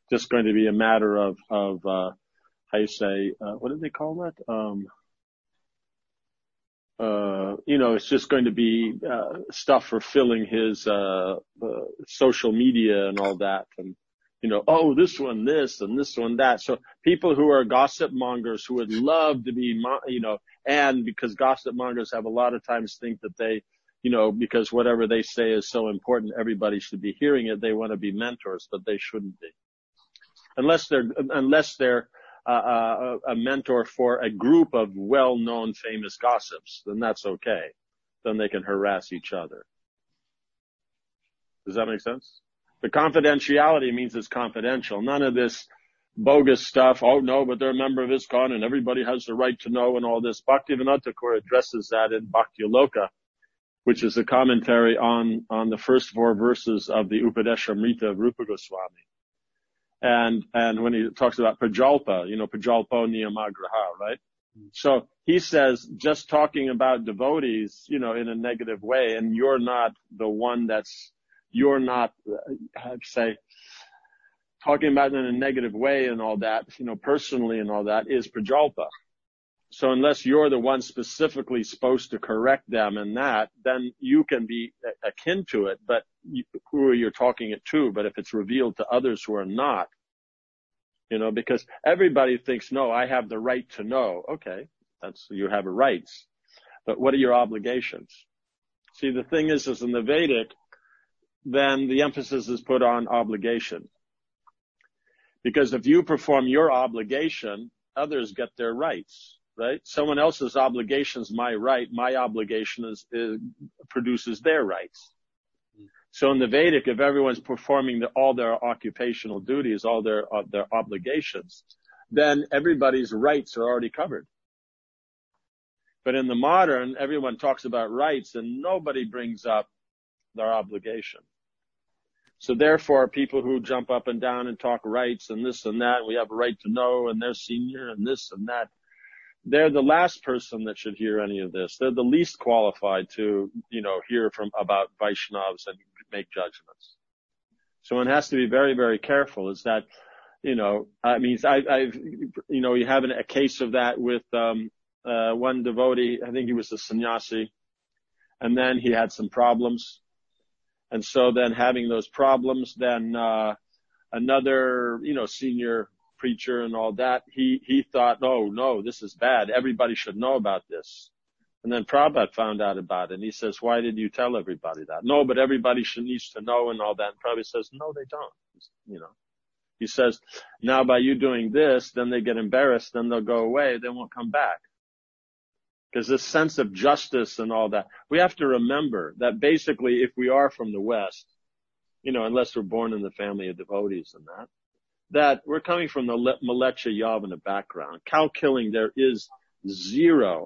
just going to be a matter of how you say, what do they call that? It's just going to be stuff for filling his social media and all that, and oh, this one this and this one that. So people who are gossip mongers who would love to be, and because gossip mongers have a lot of times think that they, because whatever they say is so important, everybody should be hearing it. They want to be mentors, but they shouldn't be, unless they're a mentor for a group of well-known famous gossips. Then that's okay. Then they can harass each other. Does that make sense? The confidentiality means it's confidential. None of this bogus stuff. Oh no, but they're a member of ISKCON and everybody has the right to know and all this. Bhaktivinoda Thakur addresses that in Bhakti Aloka, which is a commentary on the first 4 verses of the Upadeshamrita of Rupa Goswami. And when he talks about Prajalpa, Prajalpo Niyamagraha, right? So he says, just talking about devotees, in a negative way, and you're not the one how to say, talking about it in a negative way and all that, personally and all that, is Prajalpa. So unless you're the one specifically supposed to correct them in that, then you can be akin to it, but who you're talking it to. But if it's revealed to others who are not, because everybody thinks, no, I have the right to know. Okay, you have rights. But what are your obligations? See, the thing is in the Vedic, then the emphasis is put on obligation. Because if you perform your obligation, others get their rights, right? Someone else's obligation is my right. My obligation produces their rights. So in the Vedic, if everyone's performing all their occupational duties, all their obligations, then everybody's rights are already covered. But in the modern, everyone talks about rights and nobody brings up their obligation. So therefore, people who jump up and down and talk rights and this and that, we have a right to know, and they're senior and this and that, they're the last person that should hear any of this. They're the least qualified to, hear about Vaishnavas and make judgments. So one has to be very, very careful. Is that, I've you have a case of that with, one devotee. I think he was a sannyasi, and then he had some problems. And so then having those problems, then, another, senior preacher and all that, he thought, no, this is bad. Everybody should know about this. And then Prabhupada found out about it, and he says, why did you tell everybody that? No, but everybody needs to know and all that. And Prabhupada says, no, they don't. He says, now by you doing this, then they get embarrassed, then they'll go away, they won't come back. Because this sense of justice and all that, we have to remember that basically if we are from the West, unless we're born in the family of devotees and that we're coming from the Mleccha Yavana background. Cow killing, there is zero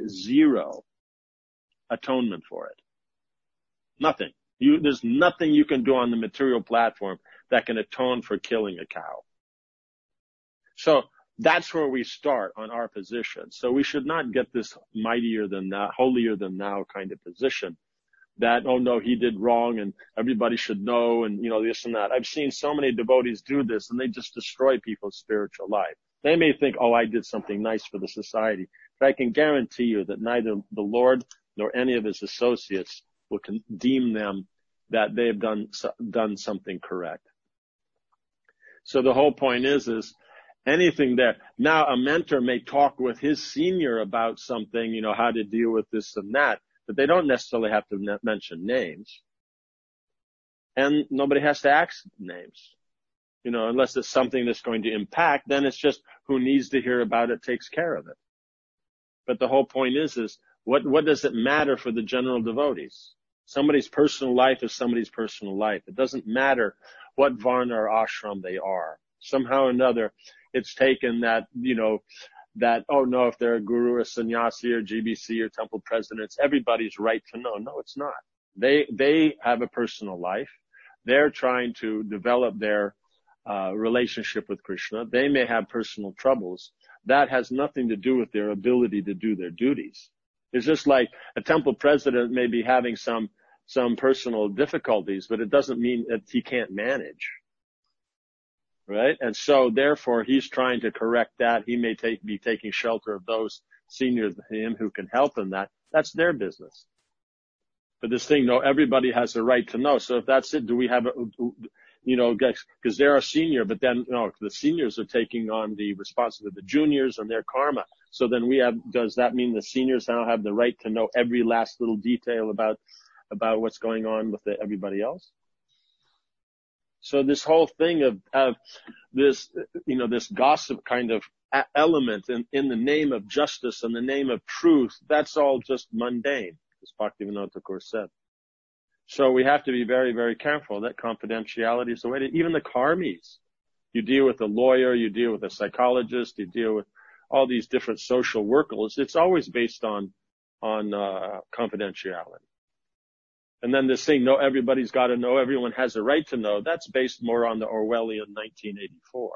atonement for it. Nothing. There's nothing you can do on the material platform that can atone for killing a cow. So that's where we start on our position. So we should not get this mightier than that, holier than thou kind of position that, oh no, he did wrong and everybody should know and, this and that. I've seen so many devotees do this and they just destroy people's spiritual life. They may think, oh, I did something nice for the society, but I can guarantee you that neither the Lord nor any of his associates will deem them that they've done something correct. So the whole point is anything there. Now a mentor may talk with his senior about something, how to deal with this and that, but they don't necessarily have to mention names. And nobody has to ask names. Unless it's something that's going to impact, then it's just who needs to hear about it takes care of it. But the whole point is what does it matter for the general devotees? Somebody's personal life is somebody's personal life. It doesn't matter what varna or ashram they are. Somehow or another, it's taken that, oh no, if they're a guru or sannyasi or GBC or temple president, it's everybody's right to know. No, it's not. They have a personal life. They're trying to develop their relationship with Krishna. They may have personal troubles. That has nothing to do with their ability to do their duties. It's just like a temple president may be having some personal difficulties, but it doesn't mean that he can't manage. right? And so therefore he's trying to correct that. He may be taking shelter of those senior to him who can help him that. That's their business. But this thing, no, everybody has a right to know. So if that's it, do we have because they're a senior, but then, the seniors are taking on the responsibility of the juniors and their karma. So then does that mean the seniors now have the right to know every last little detail about what's going on with everybody else? So this whole thing of this, this gossip kind of element in the name of justice and the name of truth, that's all just mundane, as Bhaktivinoda Thakur said. So we have to be very, very careful that confidentiality is the way to, even the karmis. You deal with a lawyer, you deal with a psychologist, you deal with all these different social workers. It's always based on confidentiality. And then this thing, everybody's got to know, everyone has a right to know, that's based more on the Orwellian 1984.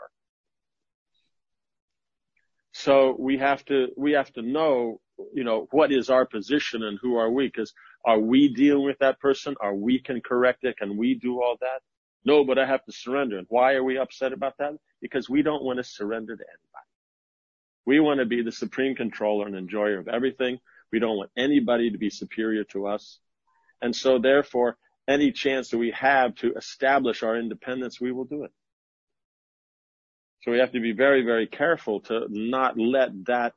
So we have to know, what is our position and who are we? Because are we dealing with that person? Are we can correct it? Can we do all that? No, but I have to surrender. And why are we upset about that? Because we don't want to surrender to anybody. We want to be the supreme controller and enjoyer of everything. We don't want anybody to be superior to us. And so therefore, any chance that we have to establish our independence, we will do it. So we have to be very, very careful to not let that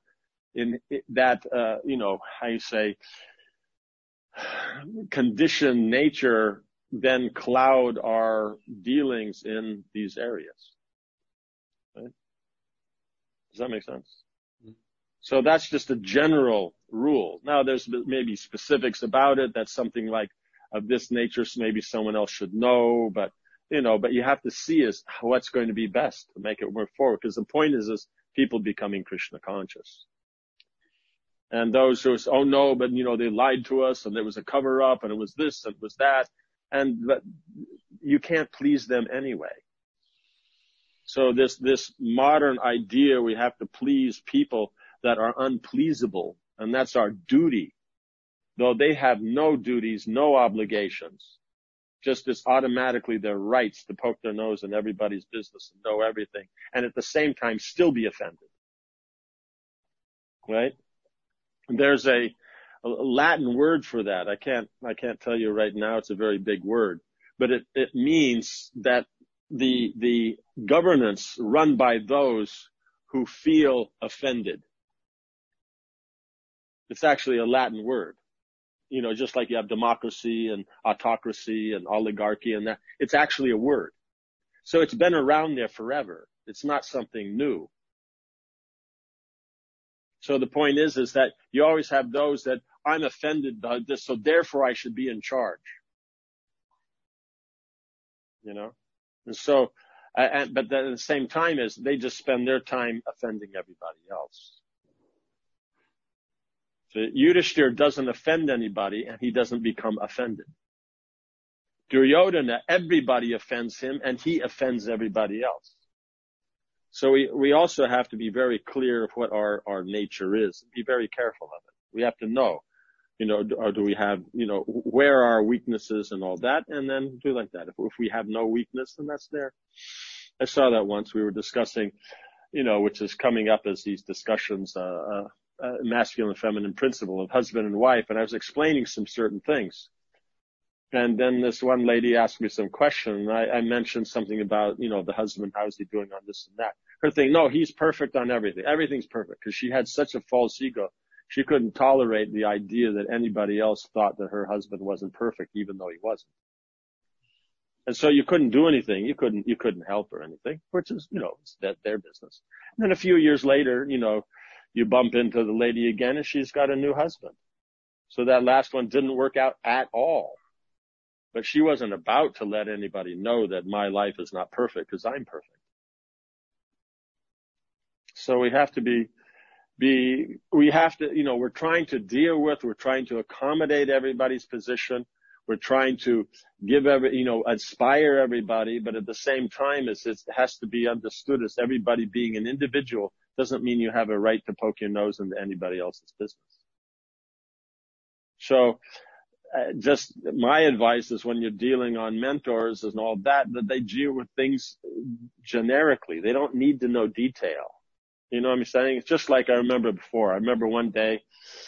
conditioned nature then cloud our dealings in these areas. Right? Does that make sense? Mm-hmm. So that's just a general rule. Now there's maybe specifics about it. That's something like of this nature, so maybe someone else should know, but you have to see what's going to be best to make it work forward. Because the point is people becoming Krishna conscious. And those who say, oh no, but they lied to us and there was a cover up and it was this and it was that. But you can't please them anyway. So this modern idea, we have to please people that are unpleasable, and that's our duty. Though they have no duties, no obligations. Just as automatically their rights to poke their nose in everybody's business and know everything, and at the same time still be offended. Right? There's a Latin word for that. I can't tell you right now. It's a very big word, but it means that the governance run by those who feel offended. It's actually a Latin word. Just like you have democracy and autocracy and oligarchy and that, it's actually a word. So it's been around there forever. It's not something new. So the point is that you always have those that I'm offended by this, so therefore I should be in charge. And so, but at the same time they just spend their time offending everybody else. So Yudhishthira doesn't offend anybody and he doesn't become offended. Duryodhana, everybody offends him and he offends everybody else. So we also have to be very clear of what our nature is. Be very careful of it. We have to know, or do we have, where are our weaknesses and all that, and then do like that. If we have no weakness, then that's there. I saw that once. We were discussing, which is coming up as these discussions, masculine and feminine principle of husband and wife, and I was explaining some certain things. And then this one lady asked me some question. I mentioned something about, the husband, how's he doing on this and that. Her thing, no, he's perfect on everything. Everything's perfect. Because she had such a false ego. She couldn't tolerate the idea that anybody else thought that her husband wasn't perfect, even though he wasn't. And so you couldn't do anything. You couldn't help or anything, which is, it's their business. And then a few years later, you bump into the lady again and she's got a new husband. So that last one didn't work out at all. But she wasn't about to let anybody know that my life is not perfect because I'm perfect. So we have to we're trying to we're trying to accommodate everybody's position. We're trying to give inspire everybody, but at the same time, it has to be understood as everybody being an individual doesn't mean you have a right to poke your nose into anybody else's business. So, just my advice is when you're dealing on mentors and all that they deal with things generically. They don't need to know detail. You know what I'm saying? It's just like I remember before. I remember one day,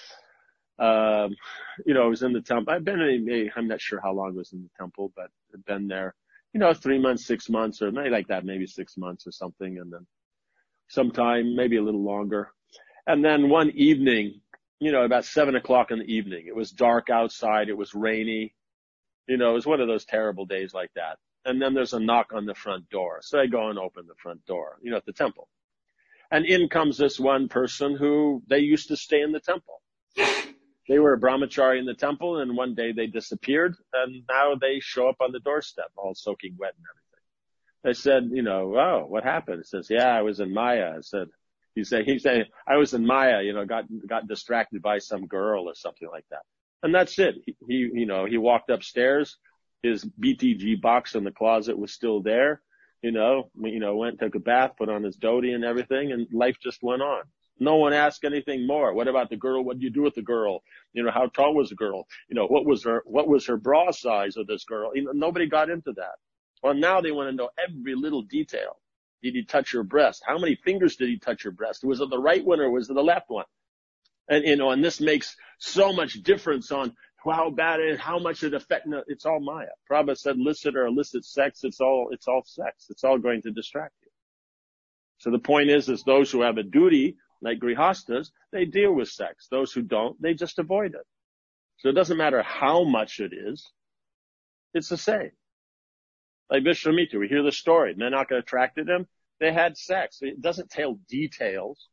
I was in the temple. I'm not sure how long I was in the temple, but I've been there, 3 months, 6 months, or maybe like that, maybe 6 months or something. And then sometime, maybe a little longer. And then one evening, about 7:00 in the evening, it was dark outside. It was rainy. It was one of those terrible days like that. And then there's a knock on the front door. So I go and open the front door, at the temple. And in comes this one person who they used to stay in the temple. They were a brahmachari in the temple, and one day they disappeared, and now they show up on the doorstep, all soaking wet and everything. I said, oh, what happened? He says, yeah, I was in Maya. He said, I was in Maya, got distracted by some girl or something like that. And that's it. He walked upstairs. His BTG box in the closet was still there. Went, took a bath, put on his dhoti and everything, and life just went on. No one asked anything more. What about the girl? What did you do with the girl? How tall was the girl? What was her bra size of this girl? Nobody got into that. Well, now they want to know every little detail. Did he touch her breast? How many fingers did he touch her breast? Was it the right one or was it the left one? And, and this makes so much difference on how bad it is, how much it affects. No, it's all Maya. Prabhupada said illicit or illicit sex, it's all sex. It's all going to distract you. So the point is those who have a duty, like grihastas, they deal with sex. Those who don't, they just avoid it. So it doesn't matter how much it is. It's the same. Like Vishwamitra, we hear the story. Menaka attracted him. They had sex. It doesn't tell details.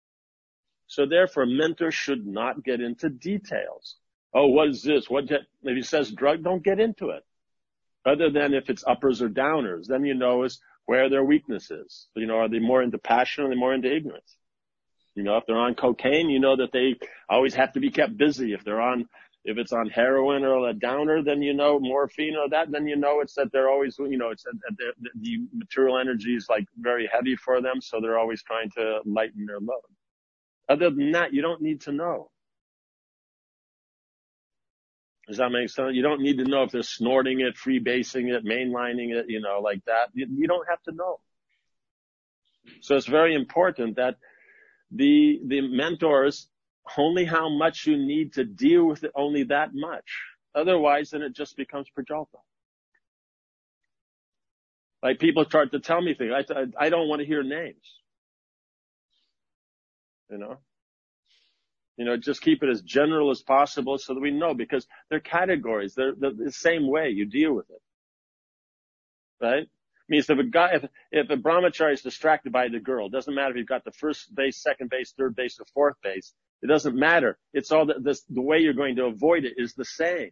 So therefore, mentors should not get into details. Oh, what is this? If he says drug, don't get into it. Other than if it's uppers or downers, then is where their weakness is. Are they more into passion or are they more into ignorance? If they're on cocaine, that they always have to be kept busy. If it's on heroin or a downer, then morphine or that, then it's that they're always, it's that the material energy is like very heavy for them, so they're always trying to lighten their load. Other than that, you don't need to know. Does that make sense? You don't need to know if they're snorting it, freebasing it, mainlining it, like that. You don't have to know. So it's very important that the mentors, only how much you need to deal with it, only that much. Otherwise, then it just becomes prajalpa. Like people start to tell me things. I don't want to hear names. Just keep it as general as possible so that we know, because they're categories. They're the same way you deal with it. Right? Means if a brahmachari is distracted by the girl, it doesn't matter if you've got the first base, second base, third base, or fourth base. It doesn't matter. It's all the way you're going to avoid it is the same.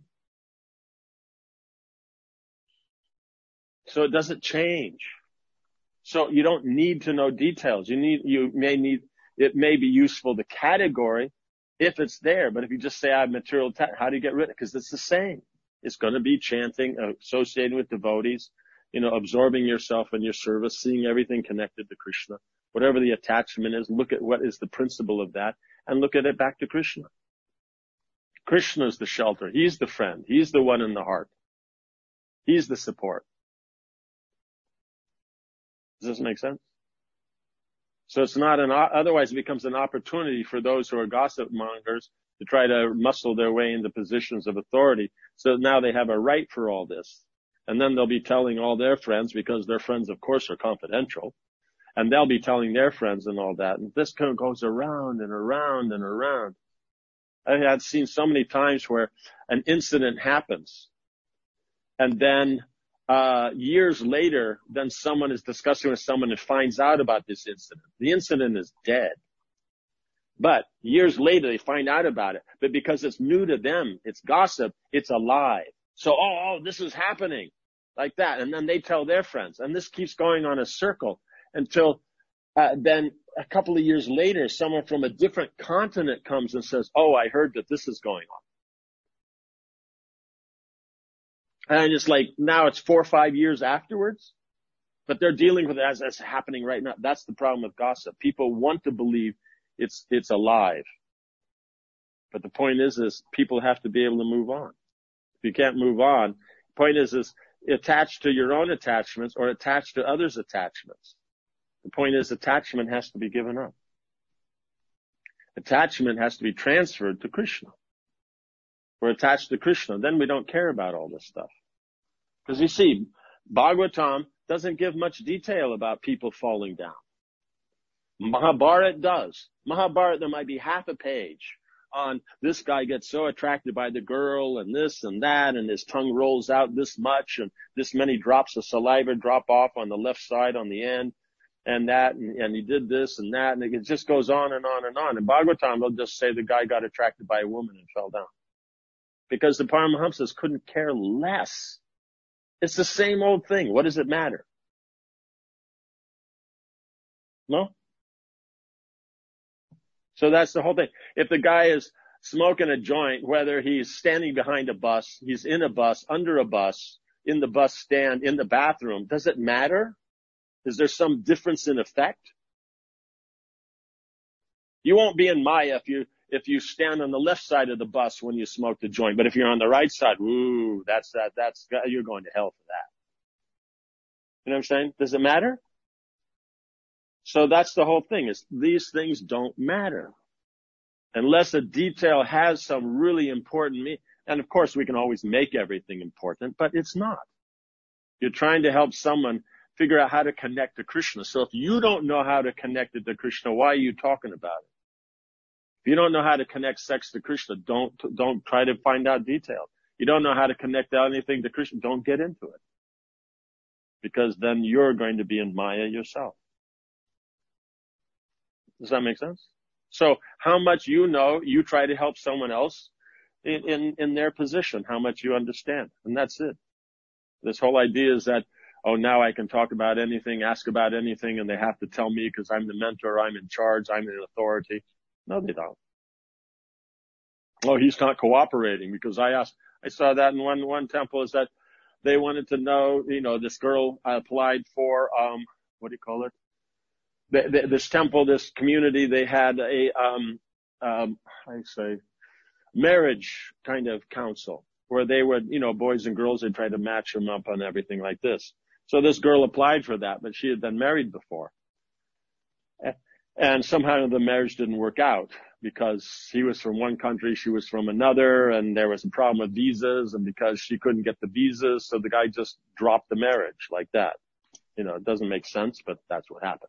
So it doesn't change. So you don't need to know details. It may be useful, the category, if it's there. But if you just say, I have material, how do you get rid of it? Because it's the same. It's going to be chanting, associating with devotees, absorbing yourself in your service, seeing everything connected to Krishna. Whatever the attachment is, look at what is the principle of that and look at it back to Krishna. Krishna is the shelter. He's the friend. He's the one in the heart. He's the support. Does this make sense? So it's not otherwise it becomes an opportunity for those who are gossip mongers to try to muscle their way into positions of authority. So now they have a right for all this. And then they'll be telling all their friends, because their friends, of course, are confidential. And they'll be telling their friends and all that. And this kind of goes around and around and around. I had seen so many times where an incident happens. And then years later, then someone is discussing with someone and finds out about this incident. The incident is dead. But years later, they find out about it. But because it's new to them, it's gossip, it's alive. So, this is happening like that. And then they tell their friends. And this keeps going on a circle until then a couple of years later, someone from a different continent comes and says, I heard that this is going on. And it's like, now it's 4 or 5 years afterwards, but they're dealing with it as it's happening right now. That's the problem with gossip. People want to believe it's alive. But the point is people have to be able to move on. you can't move on. Point is attached to your own attachments or attached to others' attachments. The point is attachment has to be given up. Attachment has to be transferred to Krishna. We're attached to Krishna. Then we don't care about all this stuff. Because you see, Bhagavatam doesn't give much detail about people falling down. Mahabharata does. Mahabharata, there might be half a page on this guy gets so attracted by the girl and this and that, and his tongue rolls out this much, and this many drops of saliva drop off on the left side on the end, and that, and he did this and that, and it just goes on and on and on. And Bhagavatam will just say the guy got attracted by a woman and fell down. Because the Paramahamsas couldn't care less. It's the same old thing. What does it matter? No? So that's the whole thing. If the guy is smoking a joint, whether he's standing behind a bus, he's in a bus, under a bus, in the bus stand, in the bathroom, does it matter? Is there some difference in effect? You won't be in Maya if you stand on the left side of the bus when you smoke the joint. But if you're on the right side, ooh, you're going to hell for that. You know what I'm saying? Does it matter? So that's the whole thing, is these things don't matter. Unless a detail has some really important meaning. And of course we can always make everything important, but it's not. You're trying to help someone figure out how to connect to Krishna. So if you don't know how to connect it to Krishna, why are you talking about it? If you don't know how to connect sex to Krishna, don't try to find out details. You don't know how to connect anything to Krishna, don't get into it. Because then you're going to be in Maya yourself. Does that make sense? So how much you know, you try to help someone else in their position, how much you understand. And that's it. This whole idea is that, oh, now I can talk about anything, ask about anything, and they have to tell me because I'm the mentor, I'm in charge, I'm in authority. No, they don't. Oh, he's not cooperating because I saw that in one temple, is that they wanted to know, this girl applied for, what do you call it? This temple, this community, they had marriage kind of council where they would, boys and girls, they'd try to match them up on everything like this. So this girl applied for that, but she had been married before. And somehow the marriage didn't work out because he was from one country, she was from another, and there was a problem with visas, and because she couldn't get the visas, so the guy just dropped the marriage like that. It doesn't make sense, but that's what happened.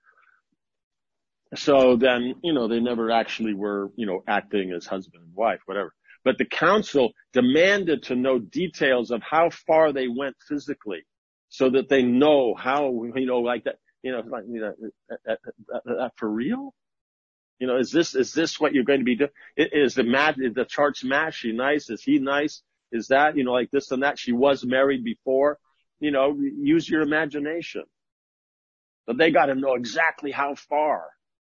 So then, they never actually were, acting as husband and wife, whatever. But the council demanded to know details of how far they went physically so that they know how, like that, for real? Is this what you're going to be doing? Is the chart match? She nice? Is he nice? Is that, like this and that? She was married before. Use your imagination. But they got to know exactly how far.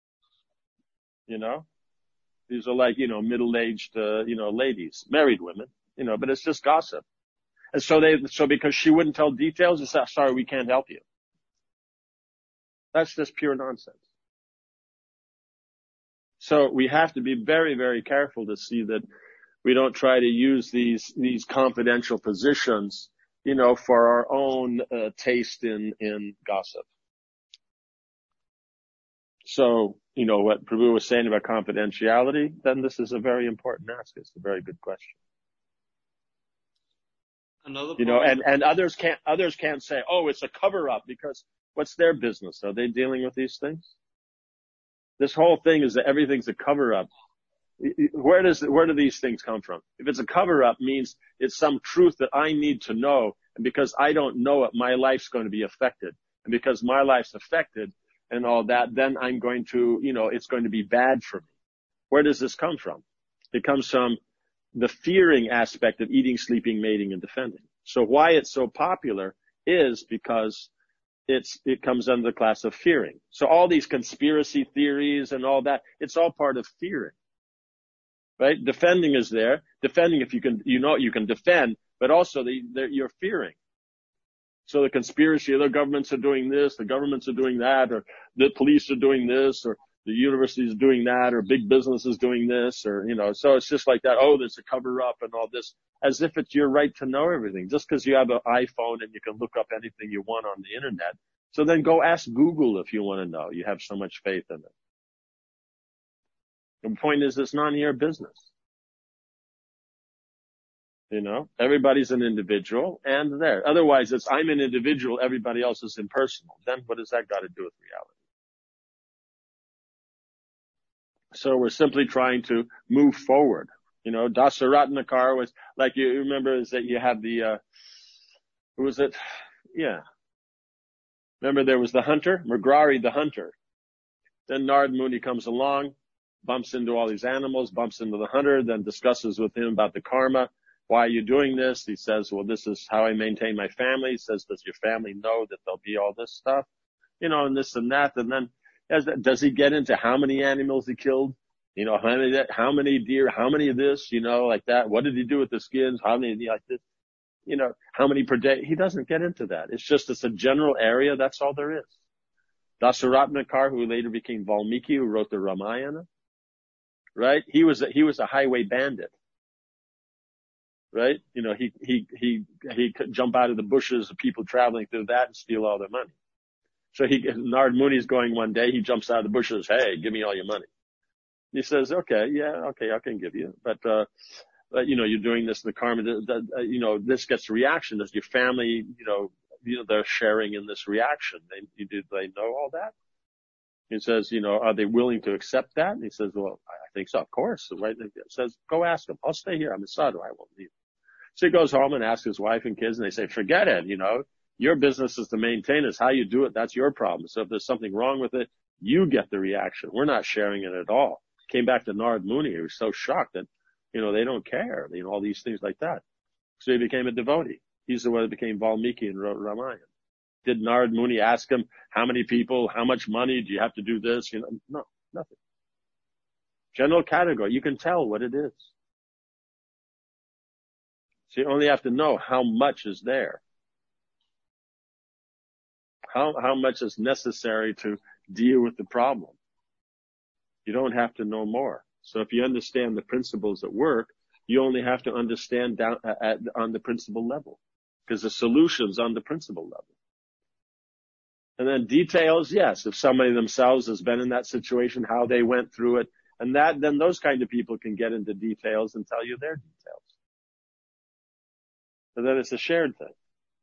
These are like, middle-aged, ladies, married women, but it's just gossip. And so because she wouldn't tell details, they said, sorry, we can't help you. That's just pure nonsense. So we have to be very, very careful to see that we don't try to use these confidential positions, for our own, taste in gossip. So, what Prabhu was saying about confidentiality, then this is a very important ask. It's a very good question. Another point. And others can't say, oh, it's a cover up, because what's their business? Are they dealing with these things? This whole thing is that everything's a cover up. Where do these things come from? If it's a cover up, means it's some truth that I need to know. And because I don't know it, my life's going to be affected. And because my life's affected, and all that, then I'm going to, it's going to be bad for me. Where does this come from? It comes from the fearing aspect of eating, sleeping, mating, and defending. So why it's so popular is because it comes under the class of fearing. So all these conspiracy theories and all that, it's all part of fearing. Right? Defending is there. Defending, if you can, you can defend, but also you're fearing. So the conspiracy, the governments are doing this, the governments are doing that, or the police are doing this, or the university is doing that, or big business is doing this, or, so it's just like that. Oh, there's a cover up and all this, as if it's your right to know everything, just because you have an iPhone and you can look up anything you want on the internet. So then go ask Google if you want to know. You have so much faith in it. The point is, it's none of your business. Everybody's an individual, and there. Otherwise, it's I'm an individual, everybody else is impersonal. Then what does that got to do with reality? So we're simply trying to move forward. Dasaratnakar was, like, you remember, is that you had the, who was it? Yeah. Remember there was the hunter, Mrigarhi the hunter. Then Narad Muni comes along, bumps into all these animals, bumps into the hunter, then discusses with him about the karma. Why are you doing this? He says, well, this is how I maintain my family. He says, does your family know that there'll be all this stuff? And this and that. And then does he get into how many animals he killed? How many deer, how many of this, like that? What did he do with the skins? How many like this? How many per day? He doesn't get into that. It's a general area. That's all there is. Dasaratnakar, who later became Valmiki, who wrote the Ramayana, right? He was a highway bandit. Right? He could jump out of the bushes of people traveling through that and steal all their money. So Narad Muni's going one day, he jumps out of the bushes, hey, give me all your money. He says, okay, I can give you. But you're doing this, the karma, this gets a reaction. Does your family, they're sharing in this reaction. They know all that? He says, are they willing to accept that? And he says, well, I think so, of course. So, right? He says, go ask them. I'll stay here. I'm a sadhu. I won't leave. So he goes home and asks his wife and kids, and they say, forget it. Your business is to maintain this. How you do it, that's your problem. So if there's something wrong with it, you get the reaction. We're not sharing it at all. Came back to Narad Muni. He was so shocked that, they don't care. All these things like that. So he became a devotee. He's the one that became Valmiki and wrote Ramayana. Did Narad Muni ask him, how many people, how much money, do you have to do this? No, nothing. General category. You can tell what it is. So you only have to know how much is there. How much is necessary to deal with the problem. You don't have to know more. So if you understand the principles at work, you only have to understand down on the principle level, because the solution's on the principle level. And then details, yes, if somebody themselves has been in that situation, how they went through it, and then those kind of people can get into details and tell you their details. And then it's a shared thing.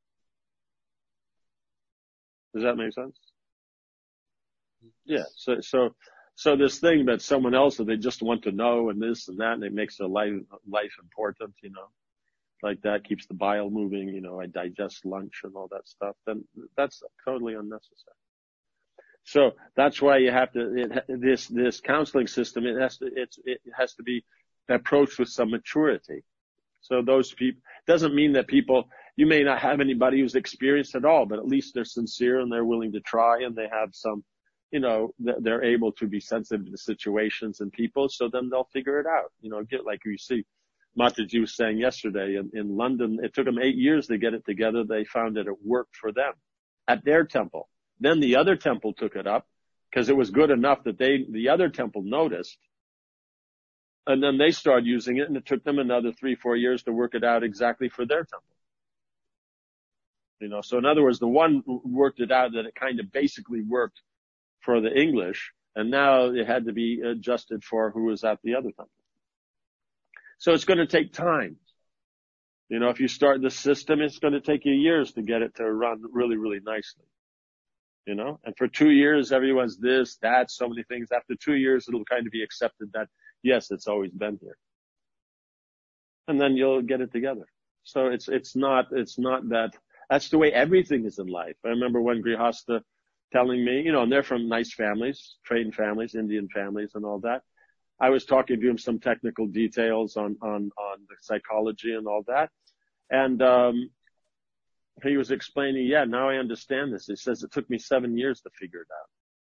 Does that make sense? Yeah. So this thing that someone else that they just want to know and this and that, and it makes their life important, like that keeps the bile moving, I digest lunch and all that stuff, then that's totally unnecessary. So that's why you have to, this counseling system, it has to be approached with some maturity. So those people, doesn't mean that you may not have anybody who's experienced at all, but at least they're sincere and they're willing to try, and they have some, they're able to be sensitive to situations and people, so then they'll figure it out. Like you see, Mataji was saying yesterday in London, it took them 8 years to get it together. They found that it worked for them at their temple. Then the other temple took it up because it was good enough that the other temple noticed. And then they started using it, and it took them another 3-4 years to work it out exactly for their temple. So in other words, the one worked it out that it kind of basically worked for the English, and now it had to be adjusted for who was at the other temple. So it's going to take time. If you start the system, it's going to take you years to get it to run really, really nicely. And for 2 years, everyone's this, that, so many things. After 2 years, it'll kind of be accepted that, yes, it's always been here. And then you'll get it together. So it's not that, that's the way everything is in life. I remember one Grihasta telling me, and they're from nice families, trained families, Indian families and all that. I was talking to him some technical details on the psychology and all that. And, he was explaining, yeah, now I understand this. He says it took me 7 years to figure it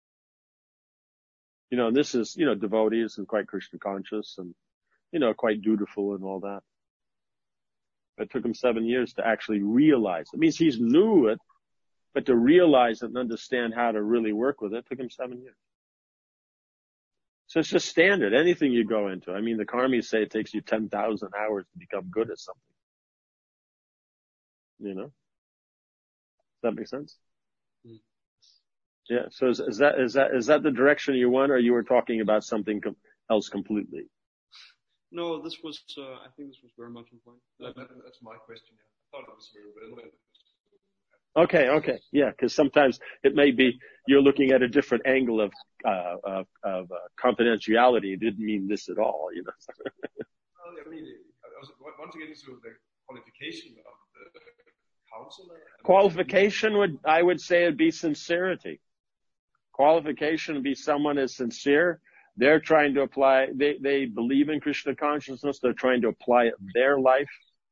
out. And this is, devotees and quite Krishna conscious and, quite dutiful and all that. But it took him 7 years to actually realize. It means he's knew it, but to realize it and understand how to really work with it took him 7 years. So it's just standard. Anything you go into. I mean, the karmis say it takes you 10,000 hours to become good at something. You know? Does that make sense? Mm. Yeah. So is that the direction you want, or you were talking about something else completely? No, this was, I think this was very much on point. That's my question. Yeah. I thought it was very relevant. Okay. Yeah. Cause sometimes it may be you're looking at a different angle of confidentiality. It didn't mean this at all, you know? Well, I mean, once again, into the qualification of the counselor. Qualification I would say it'd be sincerity. Qualification would be someone is sincere. They're trying to apply, they believe in Krishna consciousness. They're trying to apply it in their life.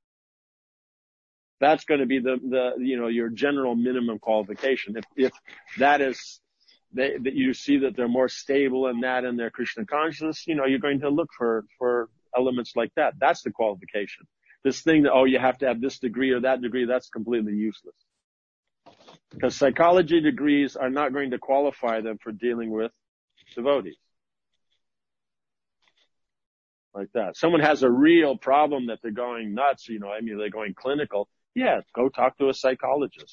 That's going to be your general minimum qualification. If that is, that you see that they're more stable in that and their Krishna consciousness, you're going to look for elements like that. That's the qualification. This thing that, you have to have this degree or that degree, that's completely useless. Because psychology degrees are not going to qualify them for dealing with devotees. Like that. Someone has a real problem that they're going nuts, they're going clinical. Yeah, go talk to a psychologist.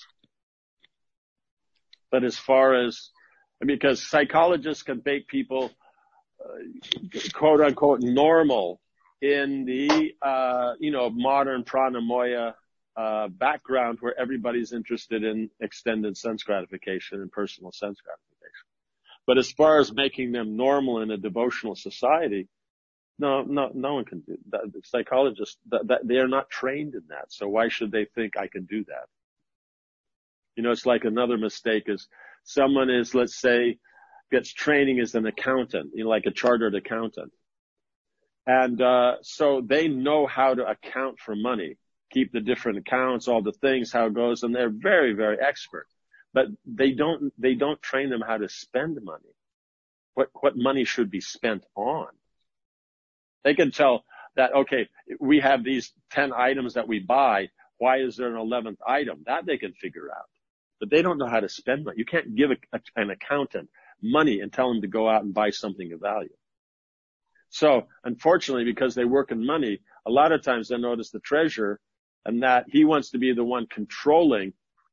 But as far as, because psychologists can make people, quote unquote, normal in the, modern pranamoya, background where everybody's interested in extended sense gratification and personal sense gratification. But as far as making them normal in a devotional society, no one can do that. The psychologists, they are not trained in that. So why should they think I can do that? It's like another mistake is someone is, let's say, gets training as an accountant, like a chartered accountant. And, so they know how to account for money, keep the different accounts, all the things, how it goes, and they're very, very expert. But they don't train them how to spend money. What money should be spent on. They can tell that, okay, we have these 10 items that we buy. Why is there an 11th item? That they can figure out. But they don't know how to spend money. You can't give an accountant money and tell him to go out and buy something of value. So, unfortunately, because they work in money, a lot of times they notice the treasurer and that he wants to be the one controlling,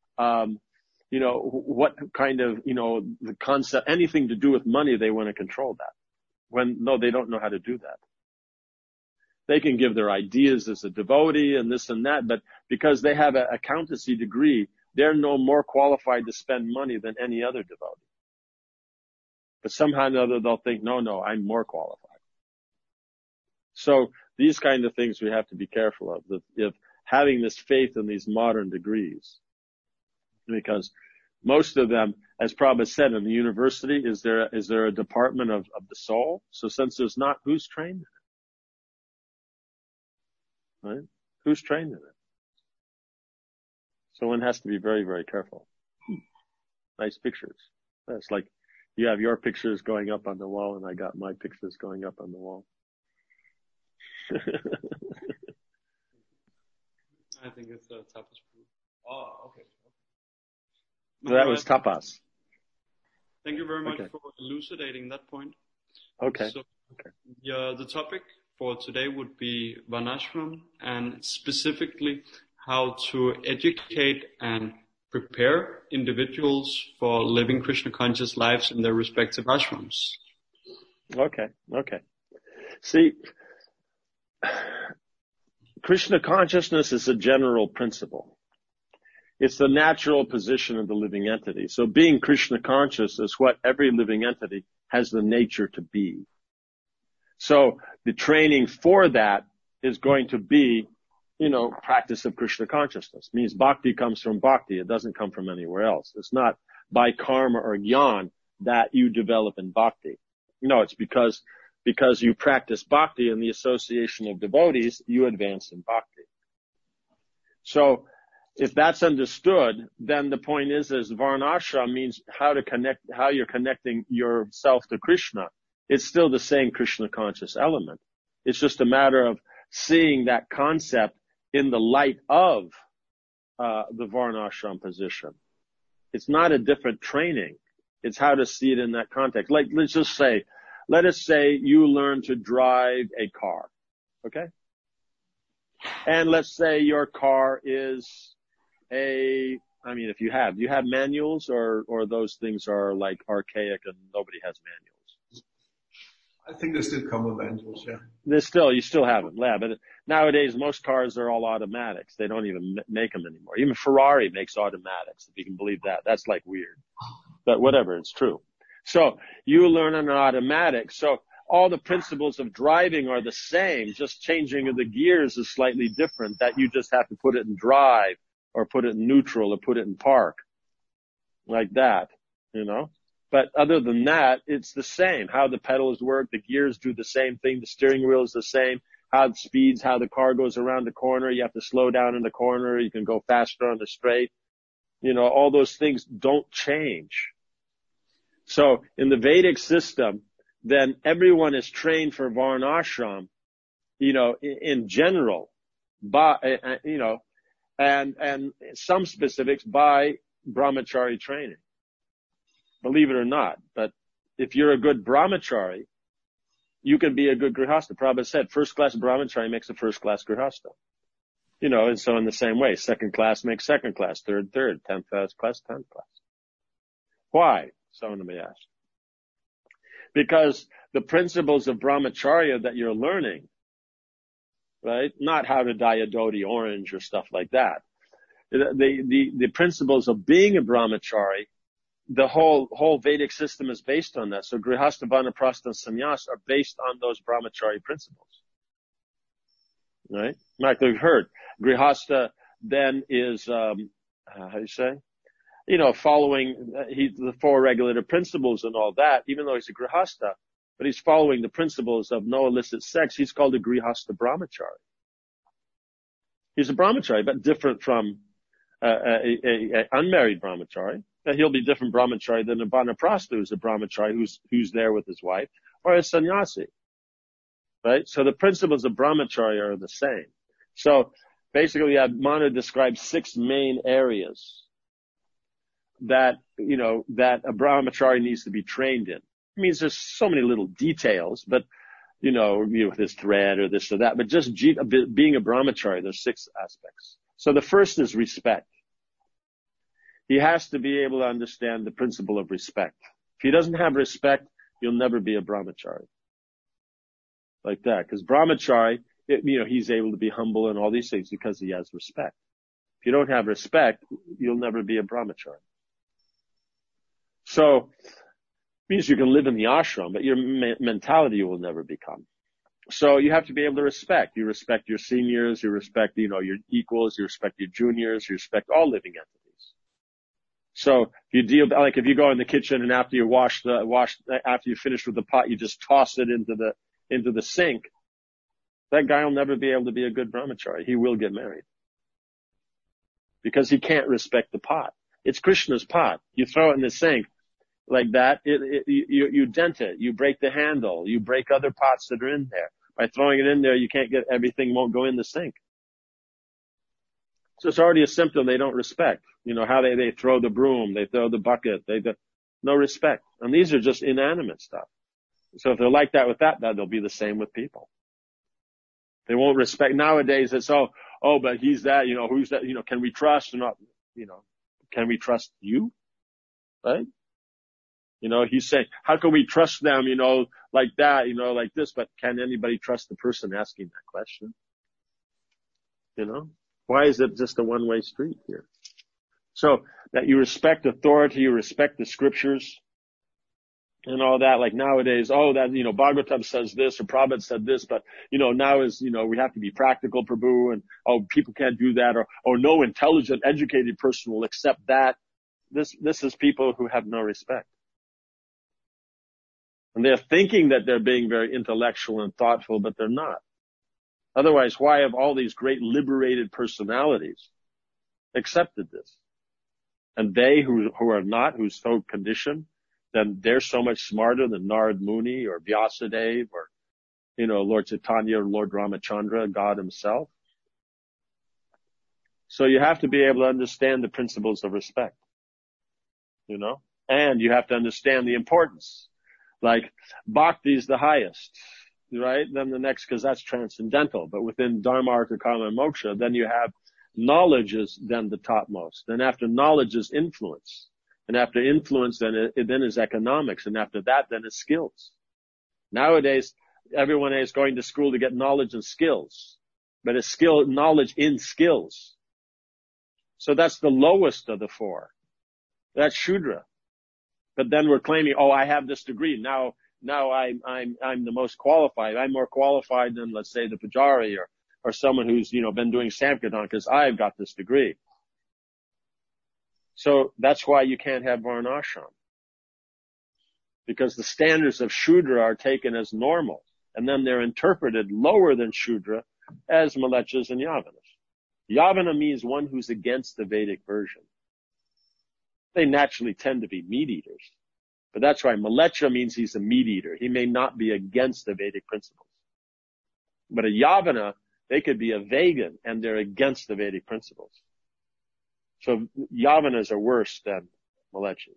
what kind of, the concept, anything to do with money, they want to control that. No, they don't know how to do that. They can give their ideas as a devotee and this and that, but because they have an accountancy degree, they're no more qualified to spend money than any other devotee. But somehow or another they'll think, no, I'm more qualified. So these kind of things we have to be careful of having this faith in these modern degrees. Because most of them, as Prabhupada said, in the university, is there a department of the soul? So since there's not, who's trained in it? Right? Who's trained in it? So one has to be very, very careful. Nice pictures. It's like you have your pictures going up on the wall and I got my pictures going up on the wall. I think it's tapas. Oh, okay. So that was tapas. Thank you very much for elucidating that point. Okay. So, the topic for today would be Varnashram and specifically how to educate and prepare individuals for living Krishna conscious lives in their respective ashrams. Okay. See, Krishna consciousness is a general principle. It's the natural position of the living entity. So being Krishna conscious is what every living entity has the nature to be. So the training for that is going to be, practice of Krishna consciousness. It means bhakti comes from bhakti. It doesn't come from anywhere else. It's not by karma or jnana that you develop in bhakti. No, it's because you practice bhakti and the association of devotees, you advance in bhakti. So if that's understood, then the point is Varnashram means how you're connecting yourself to Krishna. It's still the same Krishna conscious element. It's just a matter of seeing that concept in the light of the Varnashram position. It's not a different training. It's how to see it in that context. Like, let's just say, let us say you learn to drive a car. Okay? And let's say your car is if you have manuals or those things are like archaic and nobody has manuals? I think they still come with manuals, yeah. You still have them, yeah. But nowadays, most cars are all automatics. They don't even make them anymore. Even Ferrari makes automatics, if you can believe that. That's like weird. But whatever, it's true. So you learn an automatic. So all the principles of driving are the same. Just changing of the gears is slightly different. That you just have to put it in drive or put it in neutral or put it in park. Like that, But other than that, it's the same. How the pedals work, the gears do the same thing, the steering wheel is the same, how it speeds, how the car goes around the corner, you have to slow down in the corner, you can go faster on the straight. All those things don't change. So in the Vedic system, then everyone is trained for Varnashram, in general, and some specifics by brahmachari training. Believe it or not, but if you're a good brahmachari, you can be a good grihastha. Prabhupada said, first class brahmachari makes a first class grihastha. And so in the same way, second class makes second class, third, 10th class, 10th class. Why? Someone may ask. Because the principles of brahmacharya that you're learning, right? Not how to dye a dhoti orange or stuff like that. The principles of being a brahmachari, the whole Vedic system is based on that. So grihastha, vanaprastha, and sannyas are based on those brahmachari principles. Right? Like we've heard, grihastha then is, following the four regulative principles and all that, even though he's a grihastha, but he's following the principles of no illicit sex, he's called a grihastha brahmachari. He's a brahmachari, but different from a unmarried brahmachari. He'll be different brahmachari than a vanaprastha, who's a brahmachari who's there with his wife, or a sannyasi. Right? So the principles of brahmacharya are the same. So basically, Manu describes 6 main areas that a brahmachari needs to be trained in. It means there's so many little details, but with this thread or this or that, but just being a brahmachari, there's 6 aspects. So the first is respect. He has to be able to understand the principle of respect. If he doesn't have respect, he'll never be a brahmachari. Like that. Because brahmachari, he's able to be humble and all these things because he has respect. If you don't have respect, you'll never be a brahmachari. So, it means you can live in the ashram, but your mentality you will never become. So you have to be able to respect. You respect your seniors, you respect, your equals, you respect your juniors, you respect all living entities. So if you go in the kitchen and after you after you finish with the pot, you just toss it into the sink, that guy will never be able to be a good brahmachari. He will get married. Because he can't respect the pot. It's Krishna's pot. You throw it in the sink like that, you dent it, you break the handle, you break other pots that are in there. By throwing it in there, you can't get, everything won't go in the sink. So it's already a symptom they don't respect. How they throw the broom, they throw the bucket, no respect. And these are just inanimate stuff. So if they're like that with that, they'll be the same with people. They won't respect. Nowadays it's, but he's that, who's that, can we trust or not, can we trust you? Right? He's saying, how can we trust them, like that, like this, but can anybody trust the person asking that question? Why is it just a one-way street here? So that you respect authority, you respect the scriptures and all that. Like nowadays, Bhagavatam says this or Prabhupada said this, but, now we have to be practical, Prabhu, and, people can't do that, or no intelligent, educated person will accept that. This is people who have no respect. And they're thinking that they're being very intellectual and thoughtful, but they're not. Otherwise, why have all these great liberated personalities accepted this? And they who are not, who's so conditioned, then they're so much smarter than Narad Muni or Vyasadeva or, Lord Chaitanya or Lord Ramachandra, God himself. So you have to be able to understand the principles of respect, and you have to understand the importance Like bhakti is the highest, right? Then the next, because that's transcendental. But within Dharma, Artha, Kama, and Moksha, then you have knowledge is then the topmost. Then after knowledge is influence. And after influence, then is economics. And after that, then is skills. Nowadays, everyone is going to school to get knowledge and skills. But it's knowledge in skills. So that's the lowest of the four. That's Shudra. But then we're claiming, oh, I have this degree. Now I'm the most qualified. I'm more qualified than, let's say, the Pujari or someone who's, been doing Sankirtan because I've got this degree. So that's why you can't have Varnashram. Because the standards of Shudra are taken as normal. And then they're interpreted lower than Shudra as Mlecchas and Yavanas. Yavana means one who's against the Vedic version. They naturally tend to be meat eaters. But that's why Mleccha means he's a meat eater. He may not be against the Vedic principles. But a Yavana, they could be a vegan and they're against the Vedic principles. So Yavanas are worse than Mlecchas.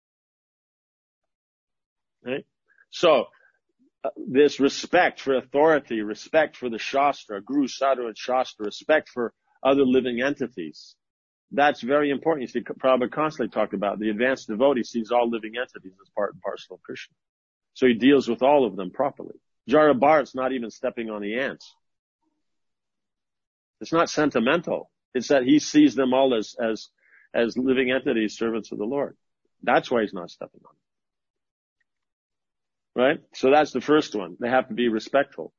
Right? So, this respect for authority, respect for the Shastra, Guru, Sadhu, and Shastra, respect for other living entities. That's very important. You see, Prabhupada constantly talked about the advanced devotee sees all living entities as part and parcel of Krishna. So he deals with all of them properly. Jara Bharat's not even stepping on the ants. It's not sentimental. It's that he sees them all as living entities, servants of the Lord. That's why he's not stepping on them. Right? So that's the first one. They have to be respectful.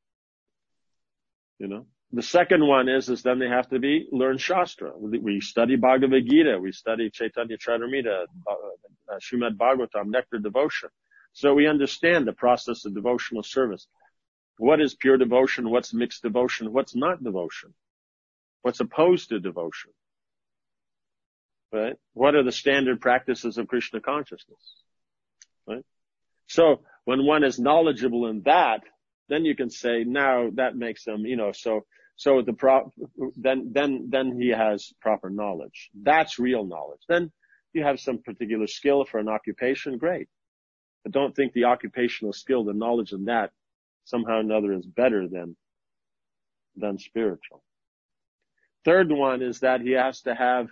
The second one is then they have to learn Shastra. We study Bhagavad Gita. We study Chaitanya Charitamrita, Srimad Bhagavatam, Nectar Devotion. So we understand the process of devotional service. What is pure devotion? What's mixed devotion? What's not devotion? What's opposed to devotion? Right? What are the standard practices of Krishna consciousness? Right? So when one is knowledgeable in that, then you can say, now that makes them, then he has proper knowledge. That's real knowledge. Then you have some particular skill for an occupation, great. But don't think the occupational skill, the knowledge in that, somehow or another is better than spiritual. Third one is that he has to have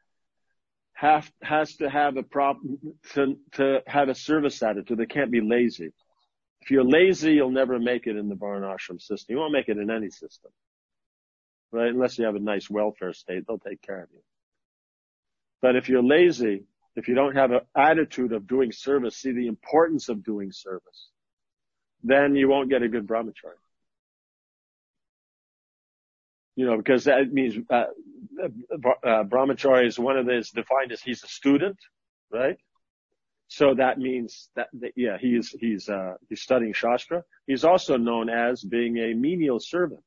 a service attitude. They can't be lazy. If you're lazy, you'll never make it in the Varnashram system. You won't make it in any system. Right? Unless you have a nice welfare state, they'll take care of you. But if you're lazy, if you don't have an attitude of doing service, see the importance of doing service, then you won't get a good brahmachari. Because that means, brahmachari is is defined as he's a student, right? So that means that he's studying Shastra. He's also known as being a menial servant.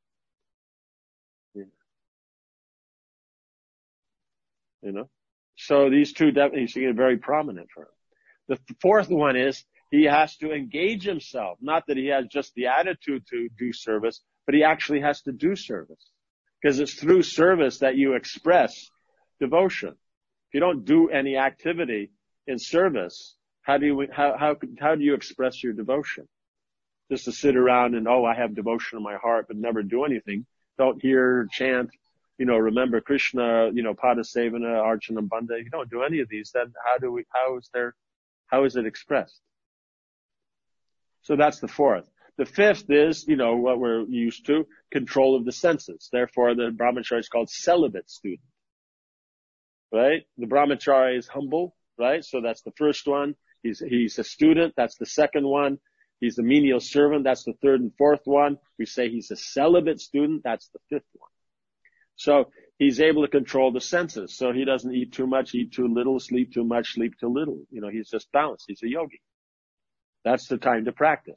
So these two definitely see it very prominent for him. The fourth one is he has to engage himself. Not that he has just the attitude to do service, but he actually has to do service. Because it's through service that you express devotion. If you don't do any activity in service, how do you express your devotion? Just to sit around and, I have devotion in my heart, but never do anything. Don't hear, chant, remember Krishna, Padasevana, Archana, Bandha. You don't do any of these, then how is it expressed? So that's the fourth. The fifth is, what we're used to, control of the senses. Therefore, the brahmachari is called celibate student. Right? The brahmachari is humble, right? So that's the first one. He's a student. That's the second one. He's a menial servant. That's the third and fourth one. We say he's a celibate student. That's the fifth one. So he's able to control the senses. So he doesn't eat too much, eat too little, sleep too much, sleep too little. He's just balanced. He's a yogi. That's the time to practice.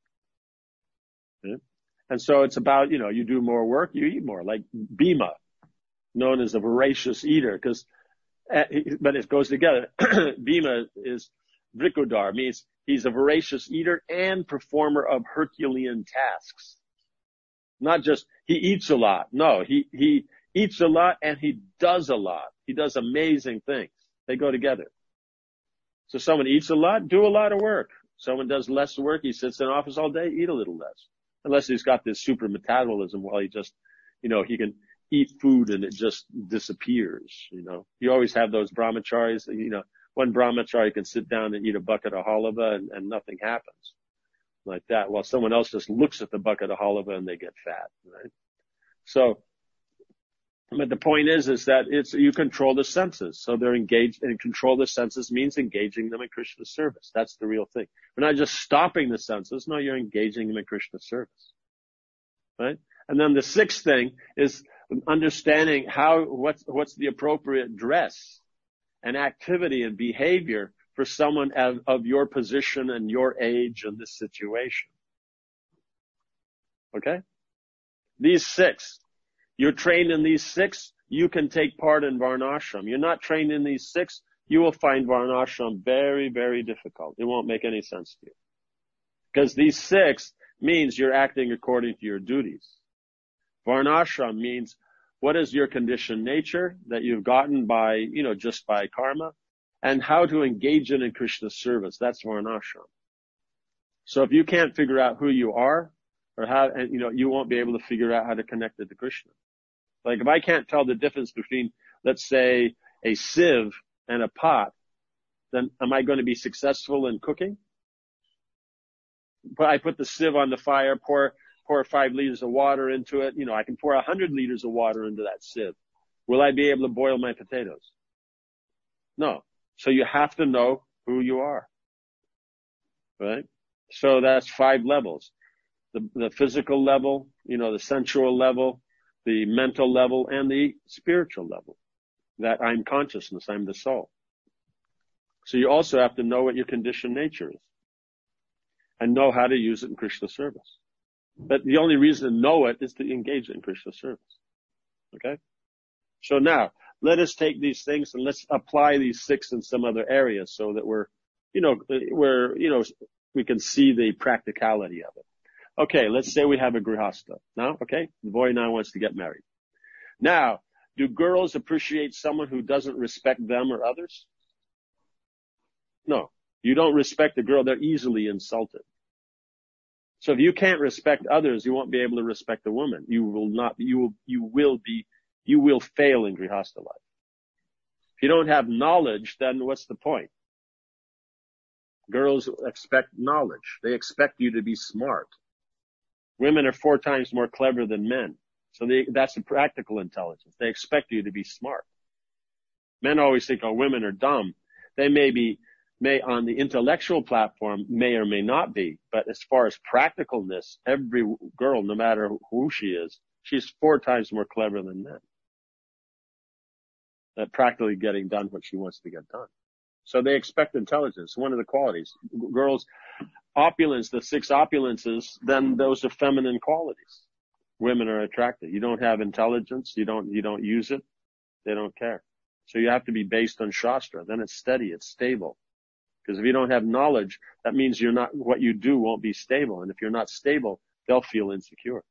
And so it's about, you do more work, you eat more, like Bhima, known as a voracious eater, but it goes together. Bhima is Vrikudar, means he's a voracious eater and performer of Herculean tasks. Not just, he eats a lot. No, he eats a lot and he does a lot. He does amazing things. They go together. So someone eats a lot, do a lot of work. Someone does less work, he sits in office all day, eat a little less. Unless he's got this super metabolism while he just, he can eat food and it just disappears, You always have those brahmacharis, one brahmachari can sit down and eat a bucket of halava and nothing happens like that, while someone else just looks at the bucket of halava and they get fat, right? So, but the point is that you control the senses. So they're engaged, and control the senses means engaging them in Krishna service. That's the real thing. We're not just stopping the senses. No, you're engaging them in Krishna service. Right? And then the sixth thing is understanding what's the appropriate dress and activity and behavior for someone of your position and your age and this situation. Okay? These six. You're trained in these six, you can take part in Varnashram. You're not trained in these six, you will find Varnashram very, very difficult. It won't make any sense to you. Because these six means you're acting according to your duties. Varnashram means what is your conditioned nature that you've gotten by, just by karma, and how to engage in Krishna's service. That's Varnashram. So if you can't figure out who you are, or how, and you won't be able to figure out how to connect it to Krishna. Like if I can't tell the difference between, let's say, a sieve and a pot, then am I going to be successful in cooking? But I put the sieve on the fire, pour 5 liters of water into it. I can pour 100 liters of water into that sieve. Will I be able to boil my potatoes? No. So you have to know who you are. Right? So that's 5 levels. The physical level, the sensual level, the mental level, and the spiritual level. That I'm consciousness, I'm the soul. So you also have to know what your conditioned nature is. And know how to use it in Krishna service. But the only reason to know it is to engage in Krishna service. Okay? So now, let us take these things and let's apply these 6 in some other areas so that we can see the practicality of it. Okay, let's say we have a grihastha. Now, okay, the boy now wants to get married. Now, do girls appreciate someone who doesn't respect them or others? No. You don't respect a girl, they're easily insulted. So if you can't respect others, you won't be able to respect a woman. You will fail in grihastha life. If you don't have knowledge, then what's the point? Girls expect knowledge. They expect you to be smart. Women are 4 times more clever than men. So that's a practical intelligence. They expect you to be smart. Men always think, women are dumb. They may on the intellectual platform, may or may not be. But as far as practicalness, every girl, no matter who she is, she's 4 times more clever than men. At practically getting done what she wants to get done. So they expect intelligence. One of the qualities. Girls, opulence, the 6 opulences, then those are feminine qualities. Women are attracted. You don't have intelligence, you don't use it, they don't care. So you have to be based on Shastra. Then it's steady, it's stable. Because if you don't have knowledge, that means what you do won't be stable. And if you're not stable, they'll feel insecure.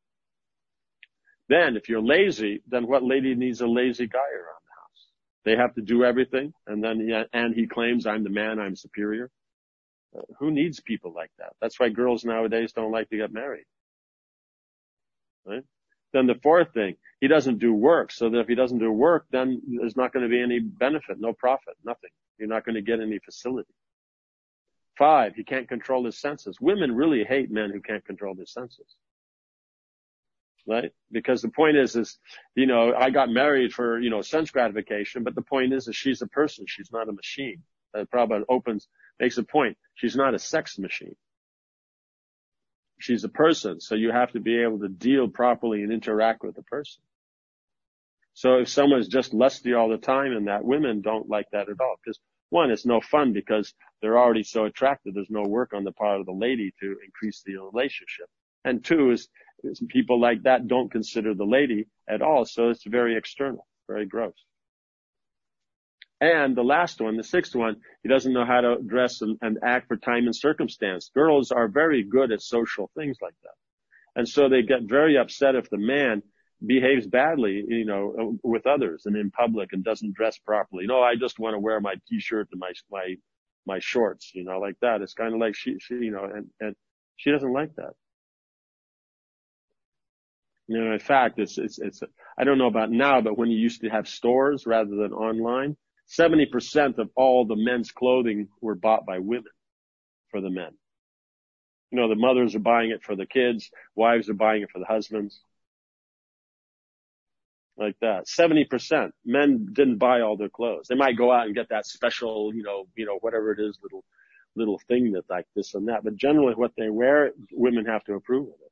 Then if you're lazy, then what lady needs a lazy guy around the house? They have to do everything, and he claims I'm the man, I'm superior. Who needs people like that? That's why girls nowadays don't like to get married. Right? Then the 4th thing, he doesn't do work. So that if he doesn't do work, then there's not going to be any benefit, no profit, nothing. You're not going to get any facility. 5, he can't control his senses. Women really hate men who can't control their senses. Right? Because the point is, I got married for, sense gratification, but the point is she's a person, she's not a machine. Prabhupada makes a point. She's not a sex machine. She's a person, so you have to be able to deal properly and interact with the person. So if someone is just lusty all the time and that, women don't like that at all. Because 1, it's no fun because they're already so attracted. There's no work on the part of the lady to increase the relationship. And 2 is people like that don't consider the lady at all. So it's very external, very gross. And the last one, the 6th one, he doesn't know how to dress and act for time and circumstance. Girls are very good at social things like that. And so they get very upset if the man behaves badly, with others and in public and doesn't dress properly. I just want to wear my t-shirt and my my shorts, like that. It's kind of like she, and she doesn't like that. In fact, it's, I don't know about now, but when you used to have stores rather than online, 70% of all the men's clothing were bought by women for the men. The mothers are buying it for the kids, wives are buying it for the husbands. Like that. 70%. Men didn't buy all their clothes. They might go out and get that special, whatever it is, little thing that like this and that. But generally what they wear, women have to approve of it.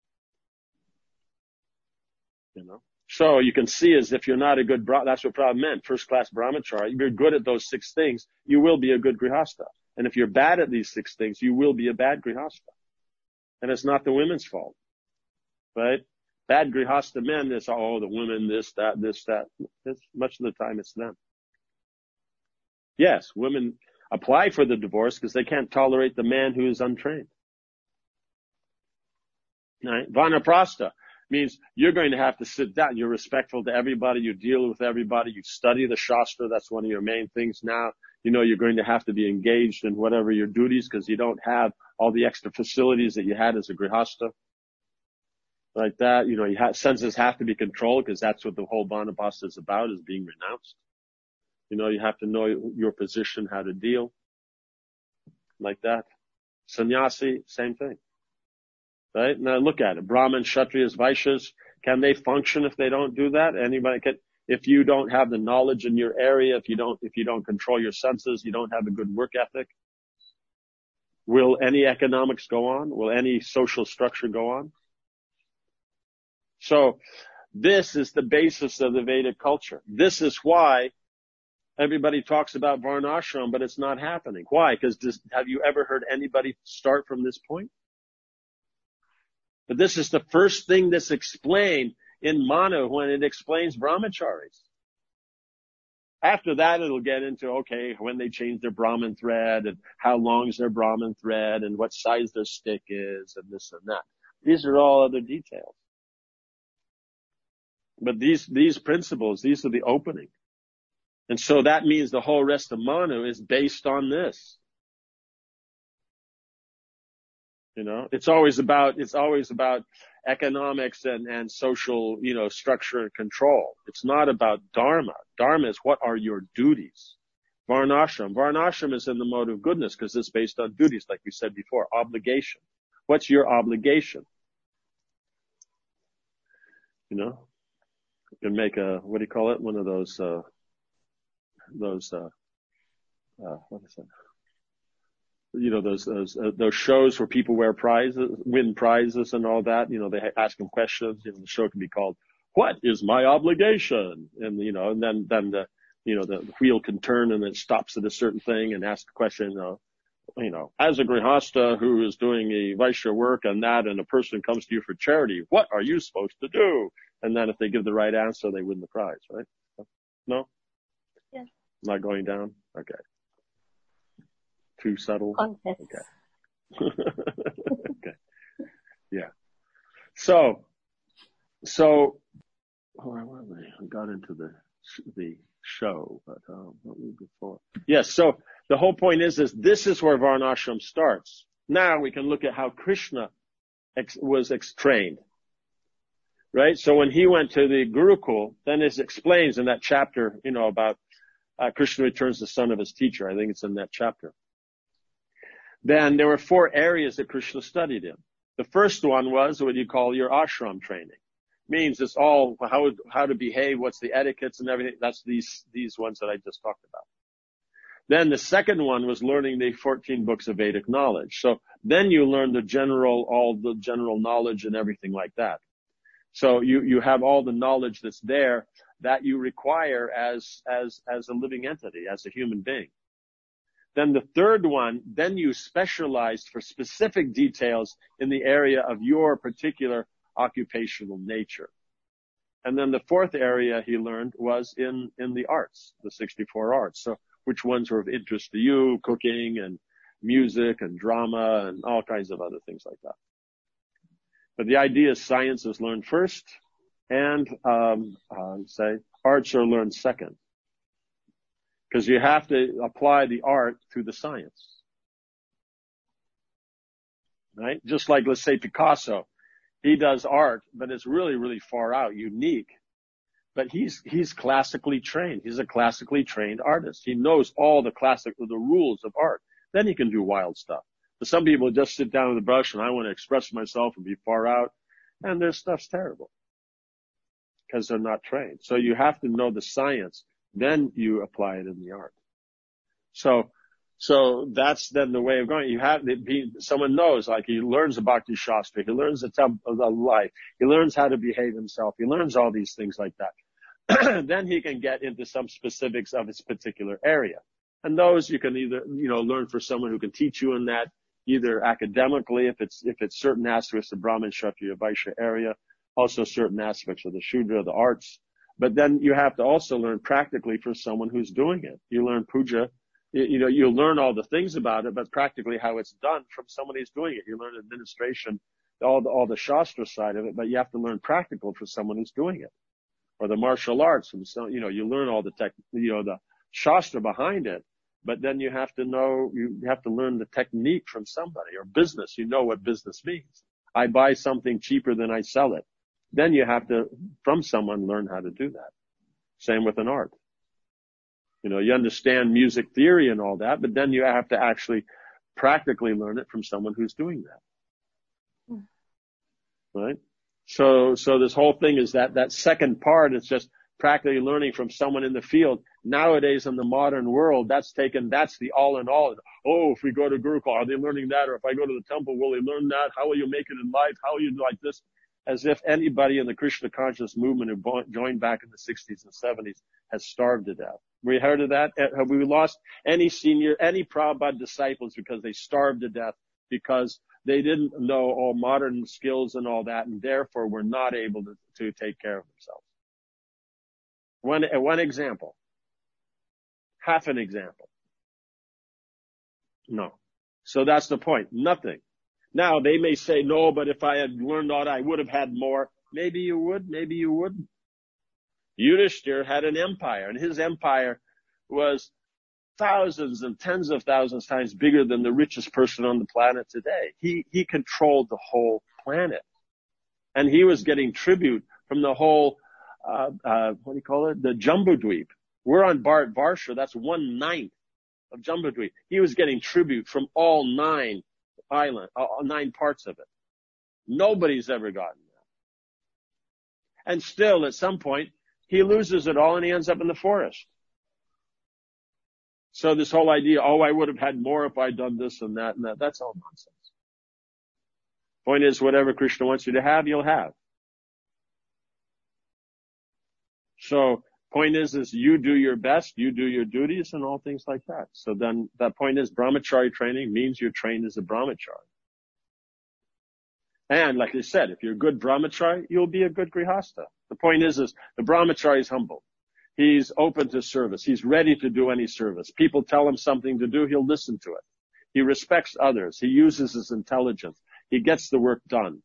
So you can see as if you're not a good, that's what Prabhupada meant, first class brahmachari. If you're good at those 6 things, you will be a good grihastha. And if you're bad at these 6 things, you will be a bad grihastha. And it's not the women's fault. Right? Bad grihastha men, it's, the women, this, that. Much of the time it's them. Yes, women apply for the divorce because they can't tolerate the man who is untrained. Right? Vanaprastha means you're going to have to sit down. You're respectful to everybody. You deal with everybody. You study the Shastra. That's one of your main things now. You're going to have to be engaged in whatever your duties because you don't have all the extra facilities that you had as a grihastha. Like that, senses have to be controlled because that's what the whole Vanaprastha is about, is being renounced. You have to know your position, how to deal. Like that. Sannyasi, same thing. Right? Now look at it. Brahmins, Kshatriyas, Vaishyas, can they function if they don't do that? Anybody can. If you don't have the knowledge in your area, if you don't control your senses, you don't have a good work ethic, will any economics go on? Will any social structure go on? So this is the basis of the Vedic culture. This is why everybody talks about Varnashram, but it's not happening. Why? Because have you ever heard anybody start from this point? But this is the first thing that's explained in Manu when it explains brahmacharis. After that, it'll get into, when they change their Brahmin thread and how long is their Brahmin thread and what size their stick is and this and that. These are all other details. But these principles, these are the opening. And so that means the whole rest of Manu is based on this. It's always about economics and social, structure and control. It's not about dharma. Dharma is what are your duties. Varnashram is in the mode of goodness because it's based on duties, like we said before, obligation. What's your obligation? You can make what do you call it? One of those, what is that? Those shows where people win prizes and all that. They ask them questions. The show can be called, "What is my obligation?" And, and then the wheel can turn and it stops at a certain thing and asks the question, as a grihastha who is doing a Vaishya work and a person comes to you for charity, what are you supposed to do? And then if they give the right answer, they win the prize, right? No? Yes. Not going down? Okay. Too subtle? Contest. Okay. Okay. Yeah. So, I got into the show, but, what was before? Yes. So the whole point is this is where Varnashram starts. Now we can look at how Krishna was trained. Right? So when he went to the Gurukul, then it explains in that chapter, about, Krishna returns the son of his teacher. I think it's in that chapter. Then there were 4 areas that Krishna studied in. The first one was what you call your ashram training. Means it's all how to behave, what's the etiquettes and everything. That's these ones that I just talked about. Then the second one was learning the 14 books of Vedic knowledge. So then you learn all the general knowledge and everything like that. So you have all the knowledge that's there that you require as a living entity, as a human being. Then the third one, then you specialized for specific details in the area of your particular occupational nature. And then the fourth area he learned was in the arts, the 64 arts. So which ones were of interest to you, cooking and music and drama and all kinds of other things like that. But the idea is science is learned first and, arts are learned second. Because you have to apply the art to the science. Right? Just like, let's say, Picasso. He does art, but it's really, really far out, unique. But he's classically trained. He's a classically trained artist. He knows all the rules of art. Then he can do wild stuff. But some people just sit down with a brush and I want to express myself and be far out. And their stuff's terrible. Because they're not trained. So you have to know the science. Then you apply it in the art. So that's then the way of going. You have to be, someone knows, like he learns about the Shastra, he learns the temple of life, he learns how to behave himself, he learns all these things like that. Then he can get into some specifics of his particular area. And those you can either, learn for someone who can teach you in that, either academically, if it's certain aspects of Brahmin, Kshatriya, Vaishya area, also certain aspects of the Shudra, the arts. But then you have to also learn practically for someone who's doing it. You learn puja. You'll learn all the things about it, but practically how it's done from someone who's doing it. You learn administration, all the Shastra side of it, but you have to learn practical for someone who's doing it. Or the martial arts, and so, you learn all the the Shastra behind it, but then you have to learn the technique from somebody. Or business, what business means. I buy something cheaper than I sell it. Then you have to, from someone, learn how to do that. Same with an art. You understand music theory and all that, but then you have to actually practically learn it from someone who's doing that. Right? So this whole thing is that second part is just practically learning from someone in the field. Nowadays in the modern world, that's the all in all. Oh, if we go to Gurukul, are they learning that? Or if I go to the temple, will they learn that? How will you make it in life? How will you do like this? As if anybody in the Krishna conscious movement who joined back in the 60s and 70s has starved to death. We heard of that? Have we lost any Prabhupada disciples because they starved to death because they didn't know all modern skills and all that, and therefore were not able to take care of themselves? One example. Half an example. No. So that's the point. Nothing. Now, they may say, no, but if I had learned all that, I would have had more. Maybe you would, maybe you wouldn't. Yudhishthira had an empire, and his empire was thousands and tens of thousands times bigger than the richest person on the planet today. He controlled the whole planet. And he was getting tribute from the whole, the Jambudweep. We're on Varsha, that's 1/9 of Jambudweep. He was getting tribute from all 9 parts of it. Nobody's ever gotten that. And still, at some point, he loses it all and he ends up in the forest. So this whole idea, I would have had more if I'd done this and that, that's all nonsense. Point is, whatever Krishna wants you to have, you'll have. So, point is you do your best, you do your duties and all things like that. So then that point is brahmachari training means you're trained as a brahmachari. And like I said, if you're a good brahmachari, you'll be a good grihasta. The point is the brahmachari is humble. He's open to service. He's ready to do any service. People tell him something to do, he'll listen to it. He respects others. He uses his intelligence. He gets the work done.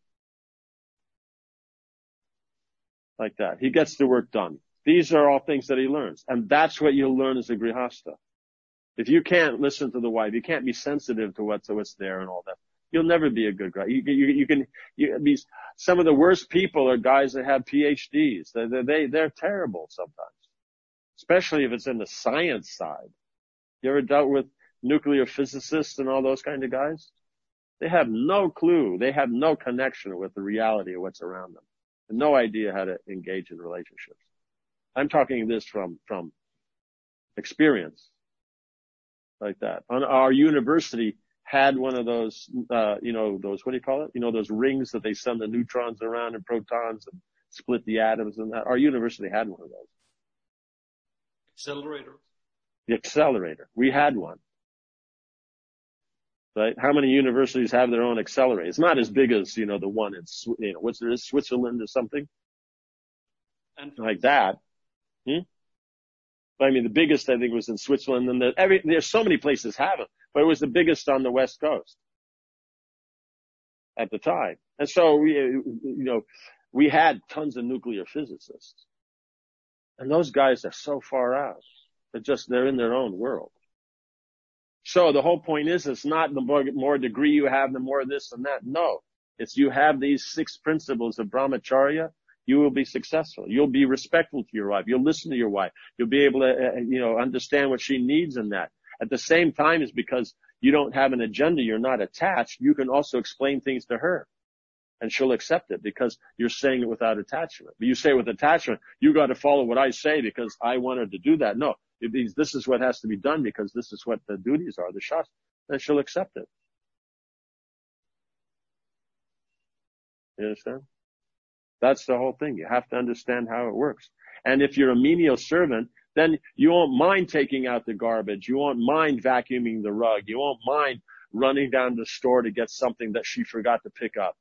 Like that. He gets the work done. These are all things that he learns. And that's what you'll learn as a grihasta. If you can't listen to the wife, you can't be sensitive to what's there and all that, you'll never be a good guy. Some of the worst people are guys that have PhDs. They're terrible sometimes. Especially if it's in the science side. You ever dealt with nuclear physicists and all those kind of guys? They have no clue. They have no connection with the reality of what's around them. And no idea how to engage in relationships. I'm talking this from experience. Like that. Our university had one of those, those, what do you call it? Those rings that they send the neutrons around and protons and split the atoms and that. Our university had one of those. Accelerator. The accelerator. We had one. Right? How many universities have their own accelerator? It's not as big as, the one in, Switzerland or something. And like that. I mean, the biggest, I think, was in Switzerland, and there's so many places have it, but it was the biggest on the West Coast at the time. And so we had tons of nuclear physicists. And those guys are so far out. It's just they're in their own world. So the whole point is, it's not the more degree you have, the more this and that. No. It's you have these 6 principles of brahmacharya, you will be successful. You'll be respectful to your wife. You'll listen to your wife. You'll be able to, understand what she needs in that. At the same time, is because you don't have an agenda, you're not attached, you can also explain things to her. And she'll accept it because you're saying it without attachment. But you say it with attachment, you got to follow what I say because I wanted to do that. No, it means this is what has to be done because this is what the duties are, the shastra. Then she'll accept it. You understand? That's the whole thing. You have to understand how it works. And if you're a menial servant, then you won't mind taking out the garbage. You won't mind vacuuming the rug. You won't mind running down to the store to get something that she forgot to pick up.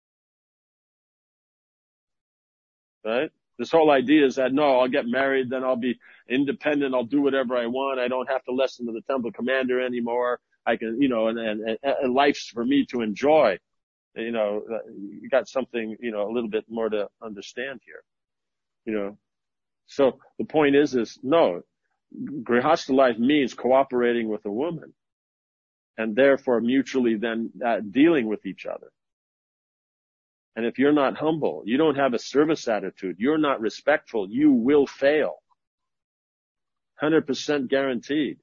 Right? This whole idea is that, no, I'll get married, then I'll be independent, I'll do whatever I want, I don't have to listen to the temple commander anymore, I can, and life's for me to enjoy. You got something, a little bit more to understand here. So the point is no, grihastha life means cooperating with a woman, and therefore mutually then dealing with each other. And if you're not humble, you don't have a service attitude, you're not respectful, you will fail. 100% guaranteed.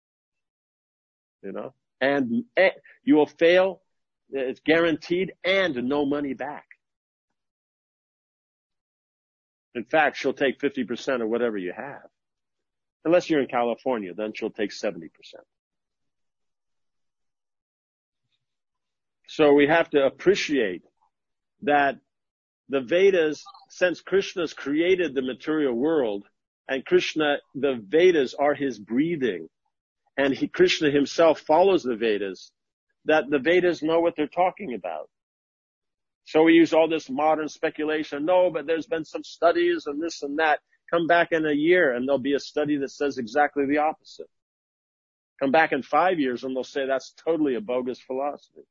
And you will fail, it's guaranteed, and no money back. In fact, she'll take 50% of whatever you have. Unless you're in California, then she'll take 70%. So we have to appreciate that the Vedas, since Krishna's created the material world, and the Vedas are his breathing, and Krishna himself follows the Vedas, that the Vedas know what they're talking about. So we use all this modern speculation. No, but there's been some studies and this and that. Come back in a year and there'll be a study that says exactly the opposite. Come back in 5 years and they'll say that's totally a bogus philosophy.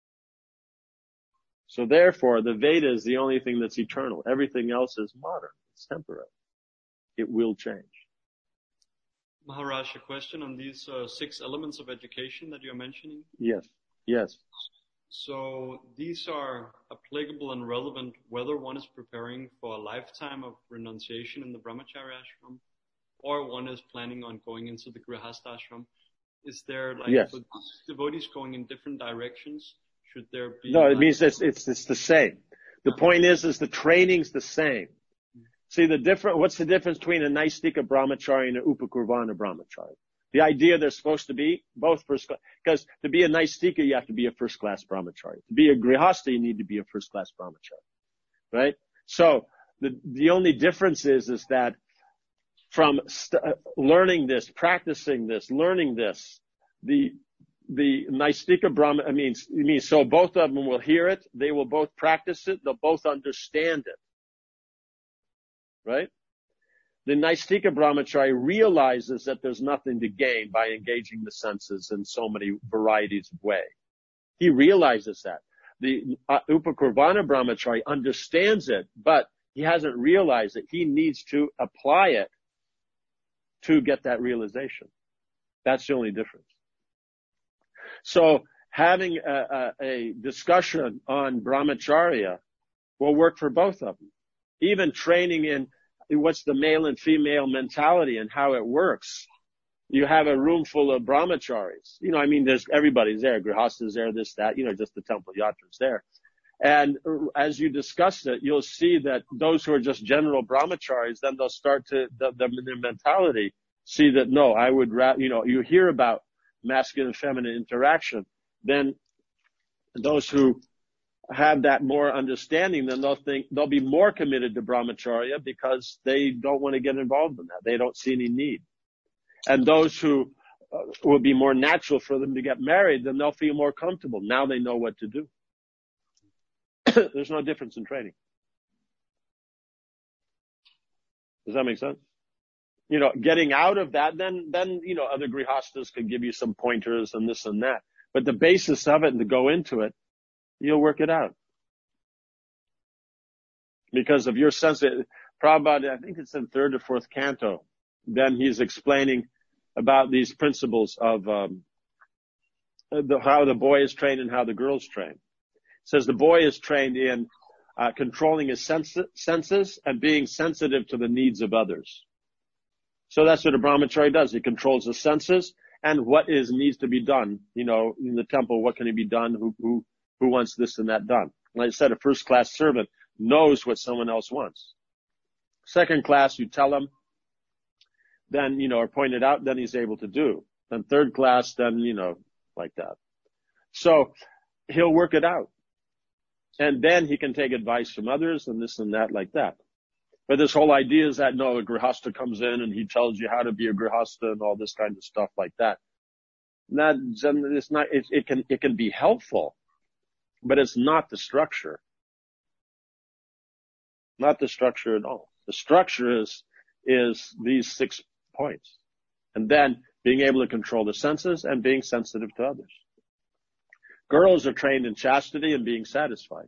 So therefore, the Veda is the only thing that's eternal. Everything else is modern. It's temporary. It will change. Maharaj, a question on these 6 elements of education that you're mentioning? Yes. So these are applicable and relevant whether one is preparing for a lifetime of renunciation in the brahmacharya ashram or one is planning on going into the grihastha ashram. Is there for devotees going in different directions? Should there be? No, it means it's the same. The point is the training's the same. See what's the difference between a Naistika brahmachari and an Upakurvana brahmachari? The idea they're supposed to be both first class, because to be a Naistika you have to be a first class brahmachari. To be a grihastha you need to be a first class brahmachari. Right? So the only difference is that from learning this, practicing this, learning this, the Naistika Brahma, means so both of them will hear it, they will both practice it, they'll both understand it. Right? The Naistika Brahmachari realizes that there's nothing to gain by engaging the senses in so many varieties of ways. He realizes that. The Upakurvana Brahmachari understands it, but he hasn't realized that he needs to apply it to get that realization. That's the only difference. So having a discussion on brahmacharya will work for both of them. Even training in what's the male and female mentality and how it works. You have a room full of brahmacharis. Everybody's there. Grihastha's there, this, that, just the temple yatra's there. And as you discuss it, you'll see that those who are just general brahmacharis, then they'll start to, their mentality, see that, no, I would rather, you hear about masculine and feminine interaction, then those who have that more understanding, then they'll be more committed to brahmacharya because they don't want to get involved in that. They don't see any need. And those who will be more natural for them to get married, then they'll feel more comfortable. Now they know what to do. There's no difference in training. Does that make sense? Getting out of that, then, other grihasthas could give you some pointers and this and that. But the basis of it and to go into it, you'll work it out. Because of your sense, Prabhupada, I think it's in 3rd or 4th canto, then he's explaining about these principles of how the boy is trained and how the girl is trained. It says the boy is trained in controlling his senses and being sensitive to the needs of others. So that's what a brahmachari does. He controls the senses and what needs to be done. You know, in the temple, what can be done? Who wants this and that done? Like I said, a first-class servant knows what someone else wants. Second class, you tell him, then, you know, or point it out, then he's able to do. Then third class, then, you know, like that. So he'll work it out. And then he can take advice from others and this and that like that. But this whole idea is that, no, a grihasta comes in and he tells you how to be a grihasta and all this kind of stuff like that. It's not, it can be helpful, but it's not the structure. Not the structure at all. The structure is these 6 points. And then being able to control the senses and being sensitive to others. Girls are trained in chastity and being satisfied.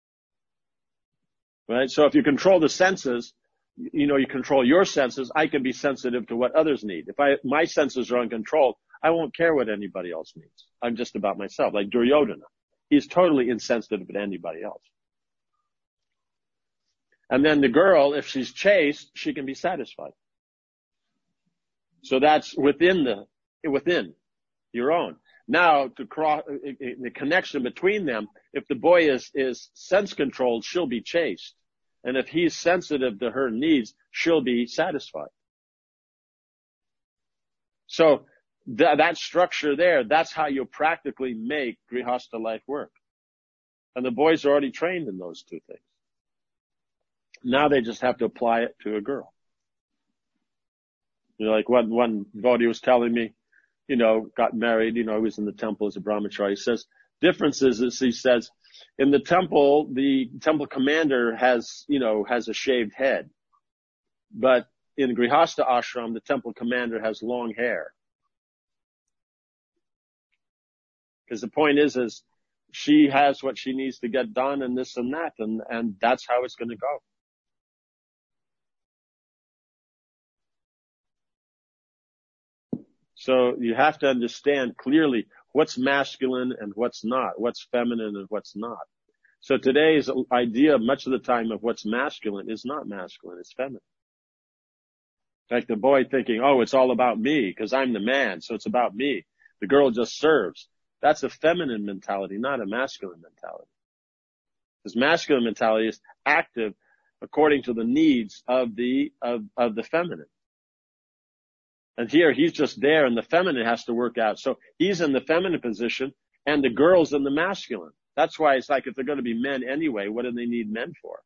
Right? So if you control the senses, you know, you control your senses, I can be sensitive to what others need. If my senses are uncontrolled, I won't care what anybody else needs. I'm just about myself. Like Duryodhana. He's totally insensitive to anybody else. And then the girl, if she's chaste, she can be satisfied. So that's within your own. Now, to cross the connection between them, if the boy is sense controlled, she'll be chaste. And if he's sensitive to her needs, she'll be satisfied. So that structure there, that's how you practically make grihasta life work. And the boys are already trained in those two things. Now they just have to apply it to a girl. You know, like one devotee was telling me, you know, got married, you know, he was in the temple as a brahmachari. He says, differences is, he says, in the temple commander has a shaved head. But in Grihasta ashram, the temple commander has long hair. Because the point is she has what she needs to get done and this and that, and that's how it's going to go. So you have to understand clearly what's masculine and what's not, what's feminine and what's not. So today's idea much of the time of what's masculine is not masculine, it's feminine. Like the boy thinking, oh, it's all about me because I'm the man, so it's about me. The girl just serves. That's a feminine mentality, not a masculine mentality. Because masculine mentality is active according to the needs of the feminine. And here he's just there and the feminine has to work out. So he's in the feminine position and the girl's in the masculine. That's why it's like if they're going to be men anyway, what do they need men for?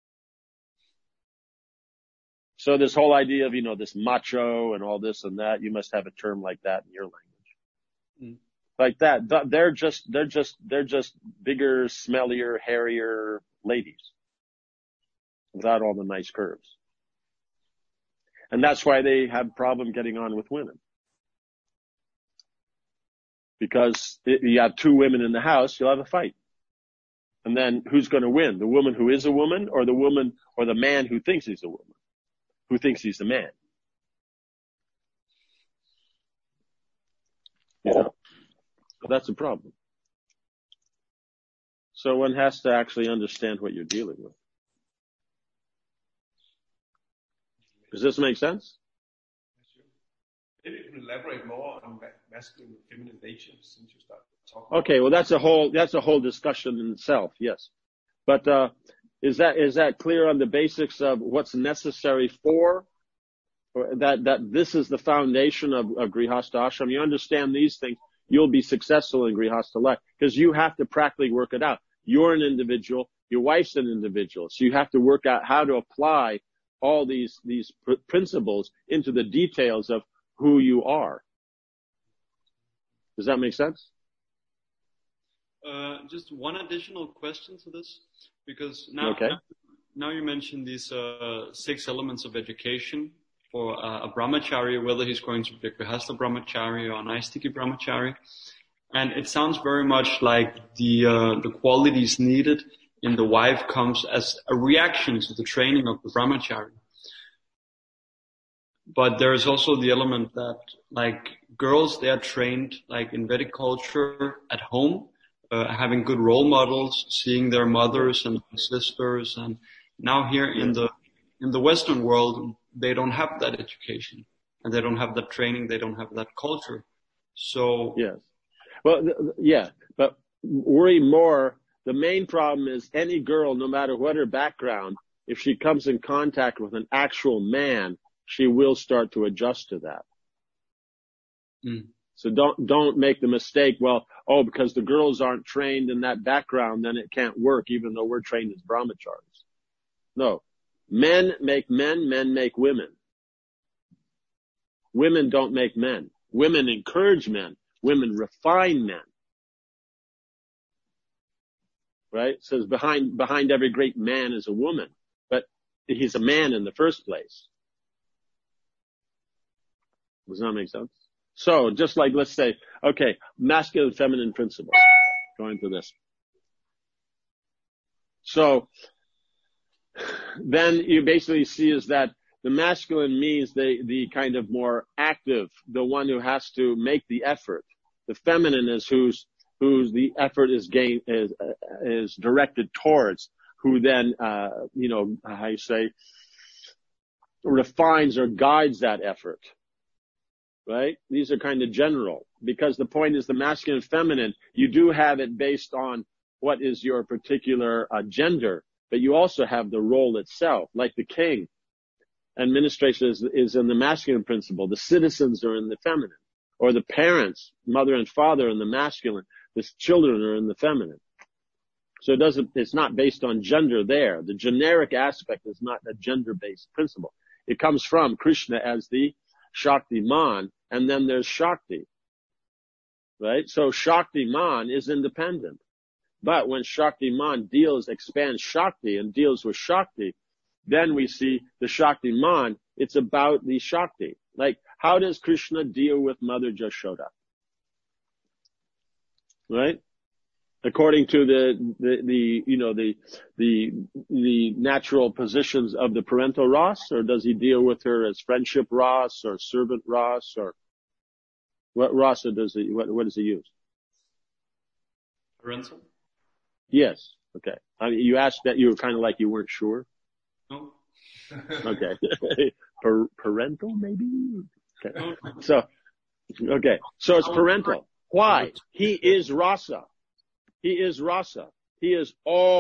So this whole idea of, you know, this macho and all this and that, you must have a term like that in your language. Like that. They're just bigger, smellier, hairier ladies without all the nice curves. And that's why they have problem getting on with women. Because you have two women in the house, you'll have a fight. And then who's going to win? The woman who is a woman or the man who thinks he's a woman? Who thinks he's a man? You know? So that's a problem. So one has to actually understand what you're dealing with. Does this make sense? Maybe you can elaborate more on masculine and feminine nature since you start talking. Okay, well that's a whole discussion in itself, yes. But is that clear on the basics of what's necessary for that this is the foundation of Grihasta ashram? You understand these things, you'll be successful in Grihasta life because you have to practically work it out. You're an individual, your wife's an individual, so you have to work out how to apply all these principles into the details of who you are. Does that make sense? Just one additional question to this, because now you mentioned these 6 elements of education for a brahmachari, whether he's going to be a grihasta brahmachari or an aistiki brahmachari, and it sounds very much like the qualities needed in the wife comes as a reaction to the training of the brahmachari. But there's also the element that like girls, they are trained like in Vedic culture at home, having good role models, seeing their mothers and sisters. And now here in the Western world, they don't have that education and they don't have that training. They don't have that culture. So Yes. Well, yeah, but worry more. The main problem is any girl, no matter what her background, if she comes in contact with an actual man, she will start to adjust to that. So don't make the mistake, well, because the girls aren't trained in that background, then it can't work, even though we're trained as brahmacharis. No. Men make men, men make women. Women don't make men. Women encourage men. Women refine men. Right? It says behind every great man is a woman. But he's a man in the first place. Does that make sense? So, just like, let's say, okay, masculine, feminine principle. Going to this. So, then you basically see is that the masculine means the kind of more active, the one who has to make the effort. The feminine is whose the effort is directed towards, who then, how you say, refines or guides that effort. Right? These are kind of general, because the point is the masculine and feminine, you do have it based on what is your particular gender, but you also have the role itself, like the king. Administration is in the masculine principle. The citizens are in the feminine, or the parents, mother and father, in the masculine. The children are in the feminine. So it's not based on gender there. The generic aspect is not a gender-based principle. It comes from Krishna as the Shaktiman, and then there's Shakti. Right? So Shaktiman is independent. But when Shaktiman expands Shakti and deals with Shakti, then we see the Shaktiman, it's about the Shakti. Like, how does Krishna deal with Mother Jashoda? Right? According to the natural positions of the parental Ras, or does he deal with her as friendship Ras or servant Ras, or what rasa what does he use? Parental? Yes. Okay. I mean, you asked that, you were kind of like you weren't sure. No. Okay. Parental, maybe? Okay. So it's parental. Why? He is rasa. He is rasa. He is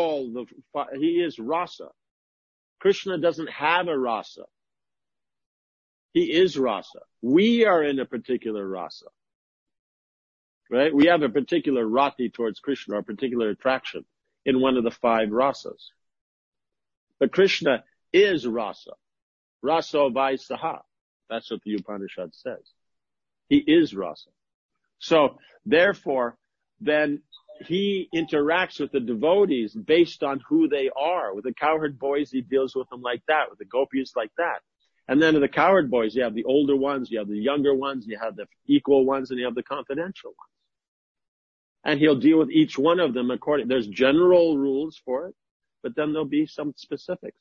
rasa. Krishna doesn't have a rasa. He is rasa. We are in a particular rasa. Right? We have a particular rati towards Krishna, or a particular attraction in one of the 5 rasas. But Krishna is rasa. Raso vai saha. That's what the Upanishad says. He is rasa. So, therefore, then he interacts with the devotees based on who they are. With the cowherd boys, he deals with them like that. With the gopis, like that. And then in the cowherd boys, you have the older ones, you have the younger ones, you have the equal ones, and you have the confidential ones. And he'll deal with each one of them there's general rules for it, but then there'll be some specifics.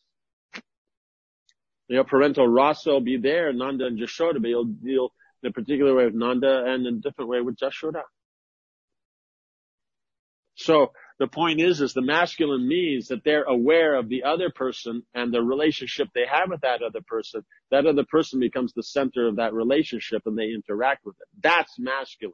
Parental rasa will be there, Nanda and Jashoda, but he'll deal in a particular way with Nanda and in a different way with Jashoda. So the point is the masculine means that they're aware of the other person and the relationship they have with that other person. That other person becomes the center of that relationship and they interact with it. That's masculine.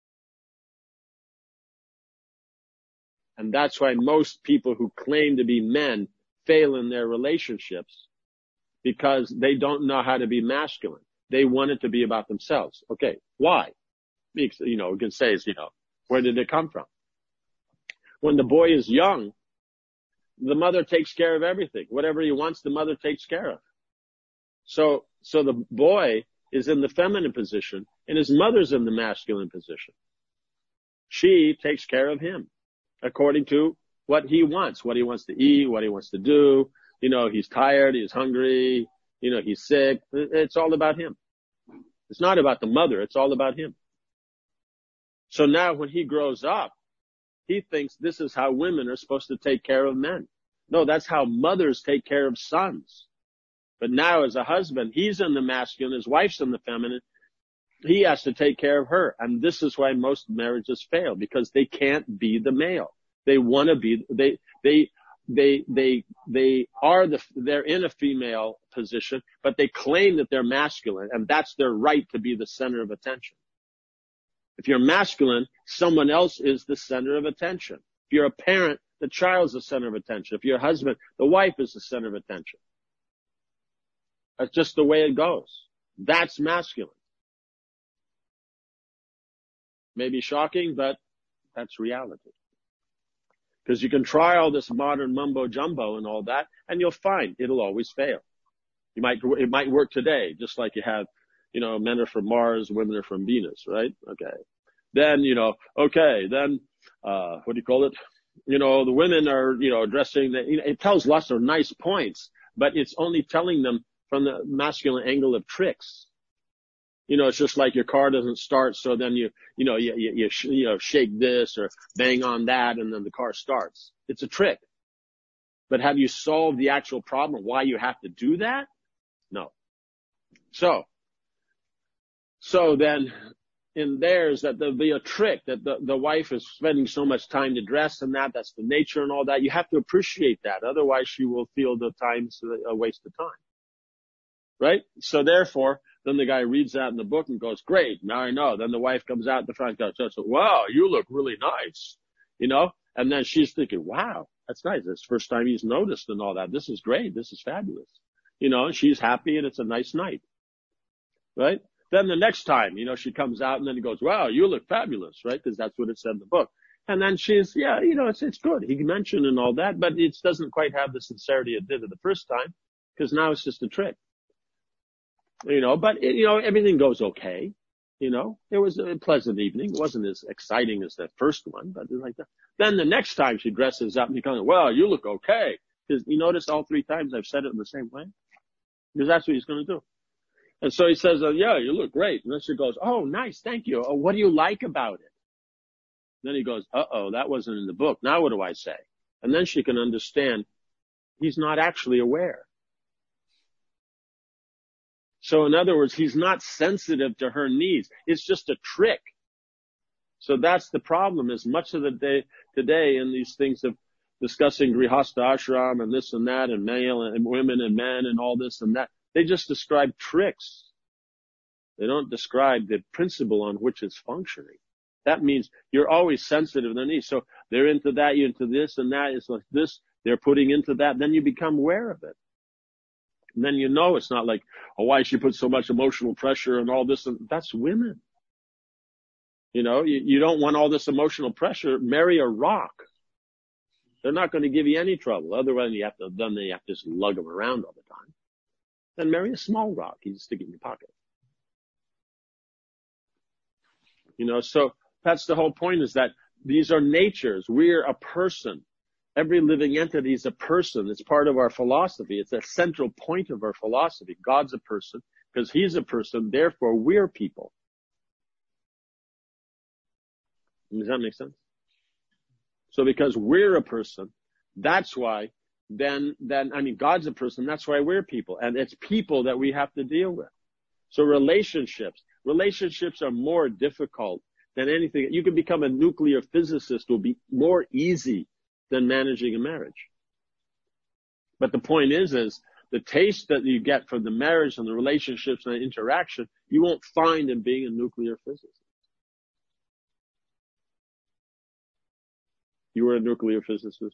And that's why most people who claim to be men fail in their relationships, because they don't know how to be masculine. They want it to be about themselves. Okay, why? We can say, where did it come from? When the boy is young, the mother takes care of everything. Whatever he wants, the mother takes care of. So the boy is in the feminine position and his mother's in the masculine position. She takes care of him according to what he wants to eat, what he wants to do. He's tired, he's hungry, he's sick. It's all about him. It's not about the mother. It's all about him. So now when he grows up, he thinks this is how women are supposed to take care of men. No, that's how mothers take care of sons. But now as a husband, he's in the masculine, his wife's in the feminine. He has to take care of her. And this is why most marriages fail, because they can't be the male. They want to be, they're in a female position, but they claim that they're masculine, and that's their right to be the center of attention. If you're masculine, someone else is the center of attention. If you're a parent, the child's the center of attention. If you're a husband, the wife is the center of attention. That's just the way it goes. That's masculine. Maybe shocking, but that's reality. Because you can try all this modern mumbo jumbo and all that, and you'll find it'll always fail. It might work today, just like you have, men are from Mars, women are from Venus, right? Okay. Then, what do you call it? The women are, addressing it tells lots of nice points, but it's only telling them from the masculine angle of tricks. It's just like your car doesn't start, so then you shake this or bang on that, and then the car starts. It's a trick. But have you solved the actual problem, why you have to do that? No. So then in theirs, that there'll be a trick that the wife is spending so much time to dress and that's the nature and all that. You have to appreciate that. Otherwise she will feel the time's a waste of time. Right? So therefore, then the guy reads that in the book and goes, great, now I know. Then the wife comes out in the front and goes, wow, you look really nice. And then she's thinking, wow, that's nice. It's the first time he's noticed and all that. This is great. This is fabulous. And she's happy and it's a nice night. Right? Then the next time, she comes out and then he goes, wow, you look fabulous, right? Because that's what it said in the book. And then she's, it's good. He mentioned and all that, but it doesn't quite have the sincerity it did the first time, because now it's just a trick. But everything goes okay. It was a pleasant evening. It wasn't as exciting as the first one, but like that. Then the next time she dresses up and he comes, well, you look okay. Because you notice all three times I've said it in the same way? Because that's what he's going to do. And so he says, yeah, you look great. And then she goes, oh, nice. Thank you. Oh, what do you like about it? Then he goes, that wasn't in the book. Now what do I say? And then she can understand he's not actually aware. So in other words, he's not sensitive to her needs. It's just a trick. So that's the problem, is much of the day today in these things of discussing Grihastha ashram and this and that and male and women and men and all this and that. They just describe tricks. They don't describe the principle on which it's functioning. That means you're always sensitive to their needs. So they're into that, you're into this and that. It's like this, they're putting into that. Then you become aware of it. And then it's not like, why she put so much emotional pressure and all this. And that's women. You don't want all this emotional pressure. Marry a rock. They're not going to give you any trouble. Otherwise, you have to just lug them around all the time. Then marry a small rock. You just stick it in your pocket. So that's the whole point, is that these are natures. We're a person. Every living entity is a person. It's part of our philosophy. It's a central point of our philosophy. God's a person because he's a person. Therefore, we're people. Does that make sense? So because we're a person, that's why God's a person. That's why we're people. And it's people that we have to deal with. So relationships are more difficult than anything. You can become a nuclear physicist. Will be more easy than managing a marriage. But the point is the taste that you get from the marriage and the relationships and the interaction, you won't find in being a nuclear physicist. You were a nuclear physicist.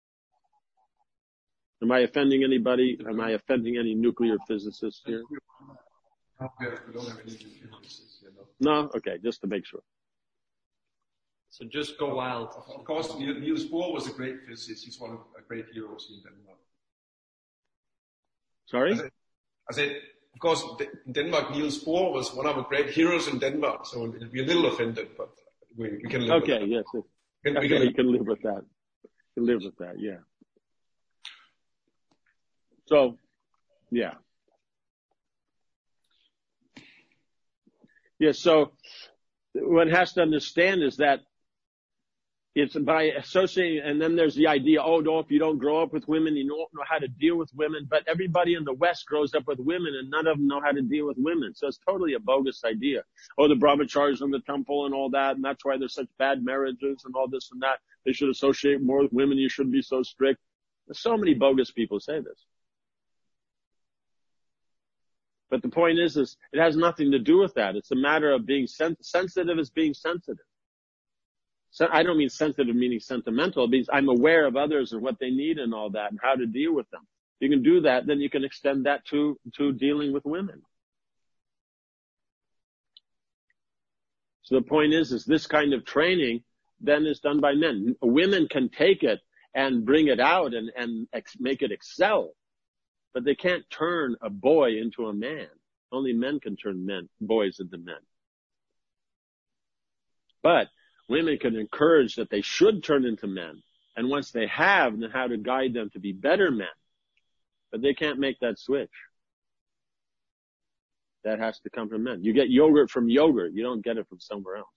Am I offending anybody? Am I offending any nuclear physicists here? We don't have any physicists, No? Okay, just to make sure. So just go wild. Of course, Niels Bohr was a great physicist. He's one of the great heroes in Denmark. Sorry? I said, of course, in Denmark, Niels Bohr was one of the great heroes in Denmark. So we'll be a little offended, but we can live with that. Okay, yes. You can live with that. You can live with that, yeah. So, yeah. Yeah, so what one has to understand is that It's by associating, and then there's the idea, oh no, if you don't grow up with women, you don't know how to deal with women. But everybody in the West grows up with women and none of them know how to deal with women. So it's totally a bogus idea. Oh, the brahmacharis in the temple and all that, and that's why there's such bad marriages and all this and that. They should associate more with women. You shouldn't be so strict. There's so many bogus people say this. But the point is it has nothing to do with that. It's a matter of being sensitive as being sensitive. So I don't mean sensitive meaning sentimental. It means I'm aware of others and what they need and all that and how to deal with them. If you can do that, then you can extend that to dealing with women. So the point is this kind of training then is done by men. Women can take it and bring it out and make it excel, but they can't turn a boy into a man. Only men can turn boys into men. But women can encourage that they should turn into men. And once they have, then how to guide them to be better men. But they can't make that switch. That has to come from men. You get yogurt from yogurt. You don't get it from somewhere else.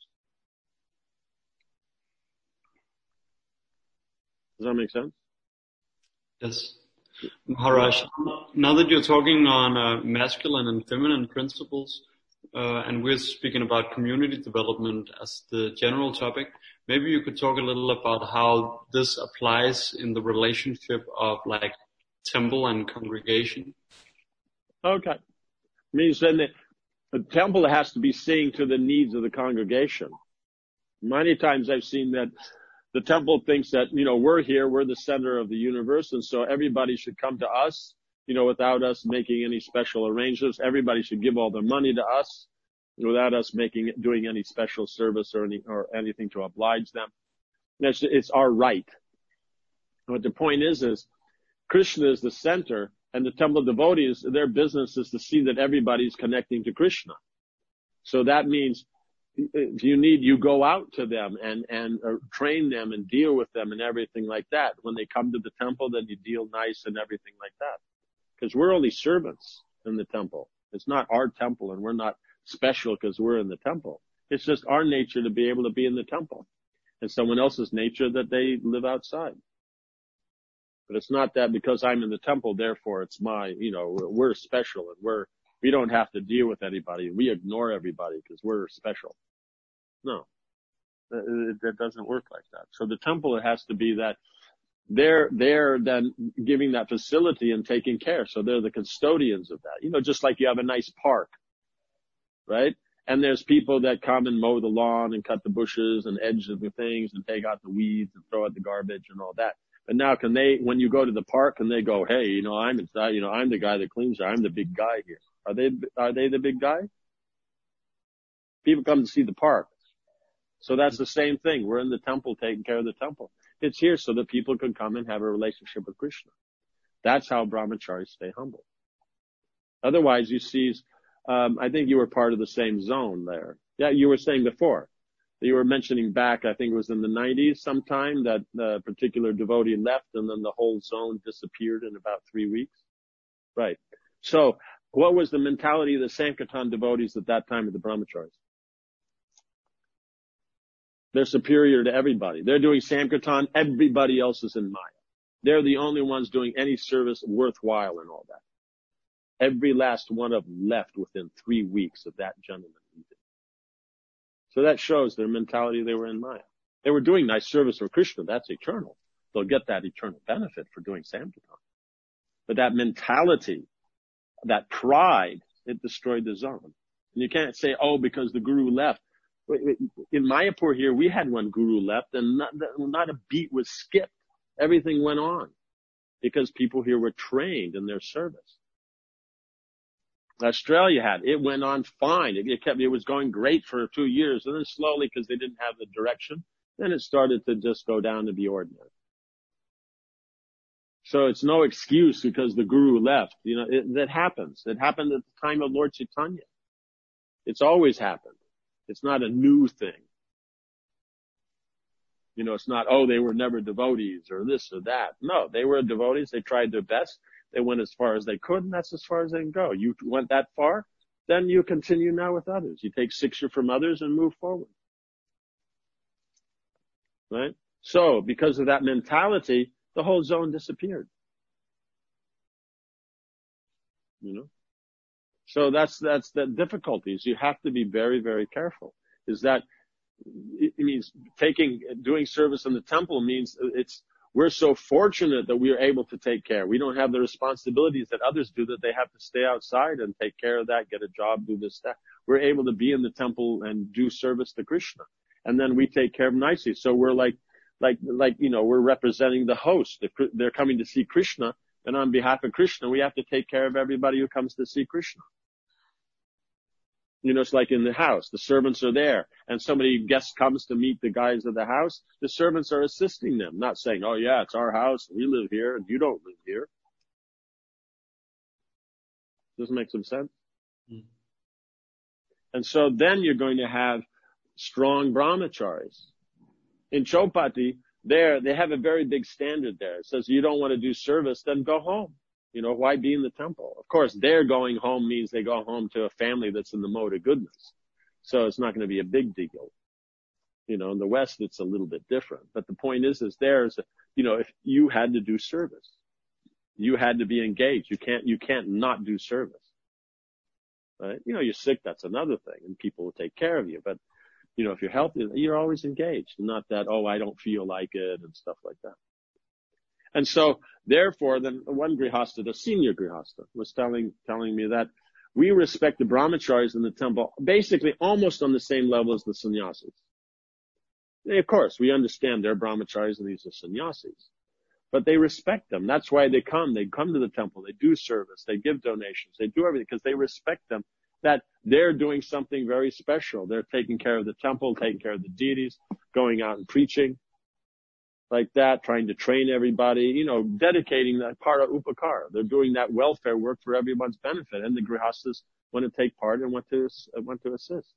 Does that make sense? Yes. Maharaj, now that you're talking on masculine and feminine principles, and we're speaking about community development as the general topic, maybe you could talk a little about how this applies in the relationship of like temple and congregation. Okay. Means then the temple has to be seeing to the needs of the congregation. Many times I've seen that the temple thinks that, we're here, we're the center of the universe, and so everybody should come to us, without us making any special arrangements. Everybody should give all their money to us without us doing any special service or anything to oblige them. It's our right. But the point is Krishna is the center, and the temple devotees, their business is to see that everybody's connecting to Krishna. So that means if you need, you go out to them and train them and deal with them and everything like that. When they come to the temple, then you deal nice and everything like that. Because we're only servants in the temple. It's not our temple, and we're not special because we're in the temple. It's just our nature to be able to be in the temple, and someone else's nature that they live outside. But it's not that because I'm in the temple, therefore it's we're special and we don't have to deal with anybody. We ignore everybody because we're special. No, that doesn't work like that. So the temple, it has to be that they're then giving that facility and taking care. So they're the custodians of that. Just like you have a nice park, right? And there's people that come and mow the lawn and cut the bushes and edge the things and take out the weeds and throw out the garbage and all that. But now when you go to the park, can they go, hey, I'm the guy that cleans it. I'm the big guy here. Are they the big guy? People come to see the park. So that's the same thing. We're in the temple taking care of the temple. It's here so that people can come and have a relationship with Krishna. That's how brahmacharis stay humble. Otherwise, you see, I think you were part of the same zone there. Yeah, you were saying before. You were mentioning back, I think it was in the 90s sometime, that a particular devotee left and then the whole zone disappeared in about 3 weeks. Right. So what was the mentality of the Sankirtan devotees at that time of the brahmacharis? They're superior to everybody. They're doing Sankirtan. Everybody else is in Maya. They're the only ones doing any service worthwhile and all that. Every last one of them left within 3 weeks of that gentleman. So that shows their mentality. They were in Maya. They were doing nice service for Krishna. That's eternal. They'll get that eternal benefit for doing Sankirtan. But that mentality, that pride, it destroyed the zone. And you can't say, because the guru left. In Mayapur here, we had one guru left and not a beat was skipped. Everything went on because people here were trained in their service. Australia it went on fine. It was going great for 2 years, and then slowly, because they didn't have the direction, then it started to just go down to be ordinary. So it's no excuse because the guru left. That happens. It happened at the time of Lord Chaitanya. It's always happened. It's not a new thing. It's not, they were never devotees or this or that. No, they were devotees. They tried their best. They went as far as they could, and that's as far as they can go. You went that far, then you continue now with others. You take siksha from others and move forward. Right? So because of that mentality, the whole zone disappeared. So that's the difficulties. You have to be very, very careful. Is that it means doing service in the temple means we're so fortunate that we are able to take care. We don't have the responsibilities that others do, that they have to stay outside and take care of that, get a job, do this, that. We're able to be in the temple and do service to Krishna. And then we take care of them nicely. So we're we're representing the host. They're coming to see Krishna. And on behalf of Krishna, we have to take care of everybody who comes to see Krishna. It's like in the house. The servants are there. And guest comes to meet the guys of the house. The servants are assisting them, not saying, oh yeah, it's our house. We live here and you don't live here. Does this make some sense? Mm. And so then you're going to have strong brahmacharis. In Chopati, they have a very big standard there. It says you don't want to do service, then go home. Why be in the temple? Of course, their going home means they go home to a family that's in the mode of goodness. So it's not going to be a big deal. In the West, it's a little bit different. But the point is if you had to do service, you had to be engaged. You can't not do service. Right? You're sick, that's another thing, and people will take care of you. But, if you're healthy, you're always engaged. Not that, oh, I don't feel like it and stuff like that. And so, therefore, then one grihasta, the senior grihasta, was telling me that we respect the brahmacharis in the temple basically almost on the same level as the sannyasis. Of course, we understand they're brahmacharis and these are sannyasis. But they respect them. That's why they come. They come to the temple. They do service. They give donations. They do everything because they respect them, that they're doing something very special. They're taking care of the temple, taking care of the deities, going out and preaching like that, trying to train everybody, dedicating that part of upakara. They're doing that welfare work for everyone's benefit. And the grihastas want to take part and want to assist.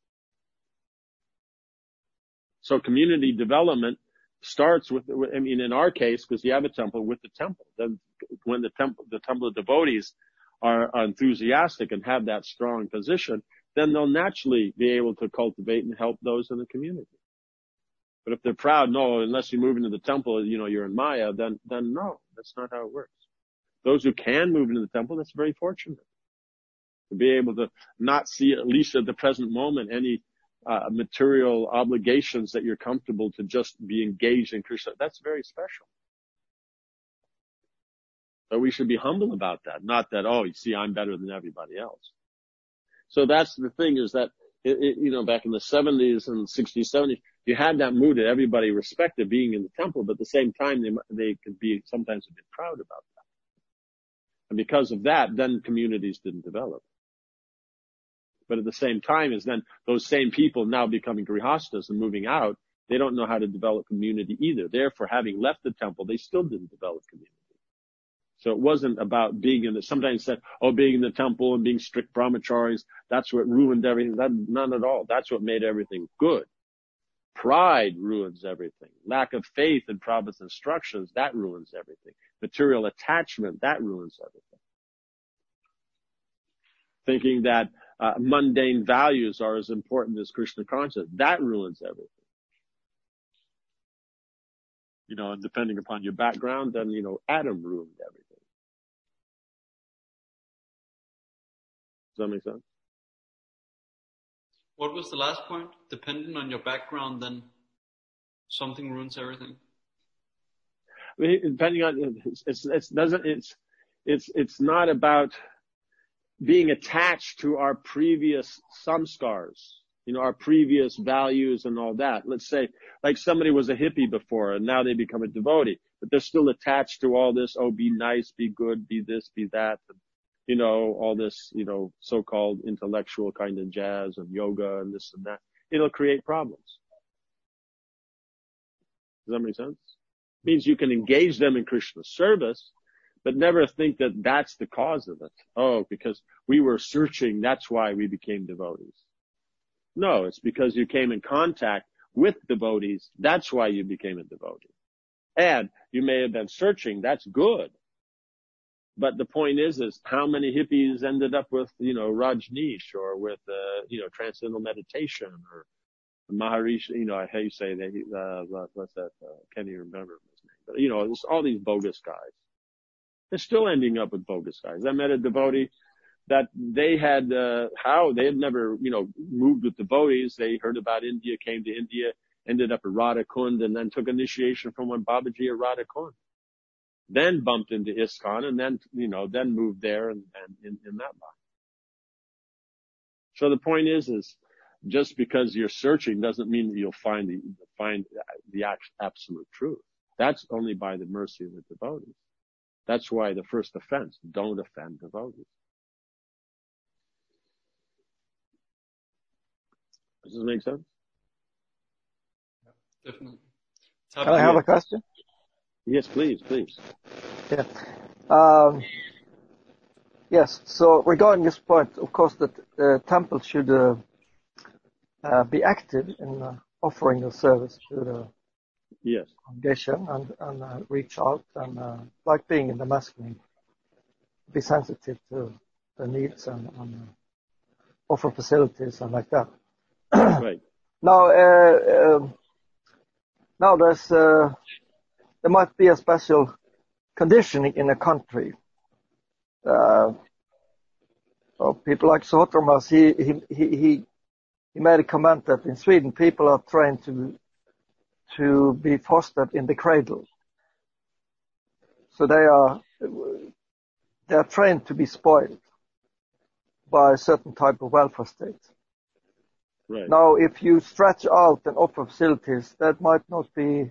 So community development starts in our case, because you have a temple, with the temple. Then when the temple of devotees are enthusiastic and have that strong position, then they'll naturally be able to cultivate and help those in the community. But if they're proud, no, unless you move into the temple, you're in Maya, then no, that's not how it works. Those who can move into the temple, that's very fortunate. To be able to not see, at least at the present moment, any material obligations, that you're comfortable to just be engaged in Krishna. That's very special. But we should be humble about that. Not that, oh, you see, I'm better than everybody else. So that's the thing, is that, back in the 70s and 60s, 70s, you had that mood that everybody respected being in the temple, but at the same time, they could be sometimes a bit proud about that. And because of that, then communities didn't develop. But at the same time, is then those same people now becoming grihastas and moving out, they don't know how to develop community either. Therefore, having left the temple, they still didn't develop community. So it wasn't about being sometimes said, being in the temple and being strict brahmacharis, that's what ruined everything. None at all. That's what made everything good. Pride ruins everything. Lack of faith in Prabhupada's instructions, that ruins everything. Material attachment, that ruins everything. Thinking that mundane values are as important as Krishna consciousness, that ruins everything. And depending upon your background, then, Adam ruined everything. Does that make sense? What was the last point? Depending on your background, then something ruins everything. Depending on, it's not about being attached to our previous samskars, our previous values and all that. Let's say, like somebody was a hippie before and now they become a devotee, but they're still attached to all this, be nice, be good, be this, be that, and, all this, so-called intellectual kind of jazz and yoga and this and that. It'll create problems. Does that make sense? It means you can engage them in Krishna's service, but never think that that's the cause of it. Because we were searching, that's why we became devotees. No, it's because you came in contact with devotees. That's why you became a devotee. And you may have been searching. That's good. But the point is how many hippies ended up with, Rajneesh or with, transcendental meditation or, Maharishi, I hate to say that, what's that, can't even remember his name, but there's all these bogus guys. They're still ending up with bogus guys. I met a devotee that they had never, moved with devotees. They heard about India, came to India, ended up at Radha Kund, and then took initiation from one Babaji at Radha Kund. Then bumped into ISKCON, and then, then moved there and in that line. So the point is just because you're searching doesn't mean that you'll find the absolute truth. That's only by the mercy of the devotees. That's why the first offense, don't offend devotees. Does this make sense? Definitely. Can I have a question? Yes, please. Yeah. Yes. So regarding this point, of course, that the temple should be active in offering a service to the congregation and reach out and like being in the masculine, be sensitive to the needs and offer facilities and like that. Right. Now there might be a special conditioning in a country. People like Sotomas, he made a comment that in Sweden people are trained to be fostered in the cradle. So they are trained to be spoiled by a certain type of welfare state. Right. Now, if you stretch out and offer facilities, that might not be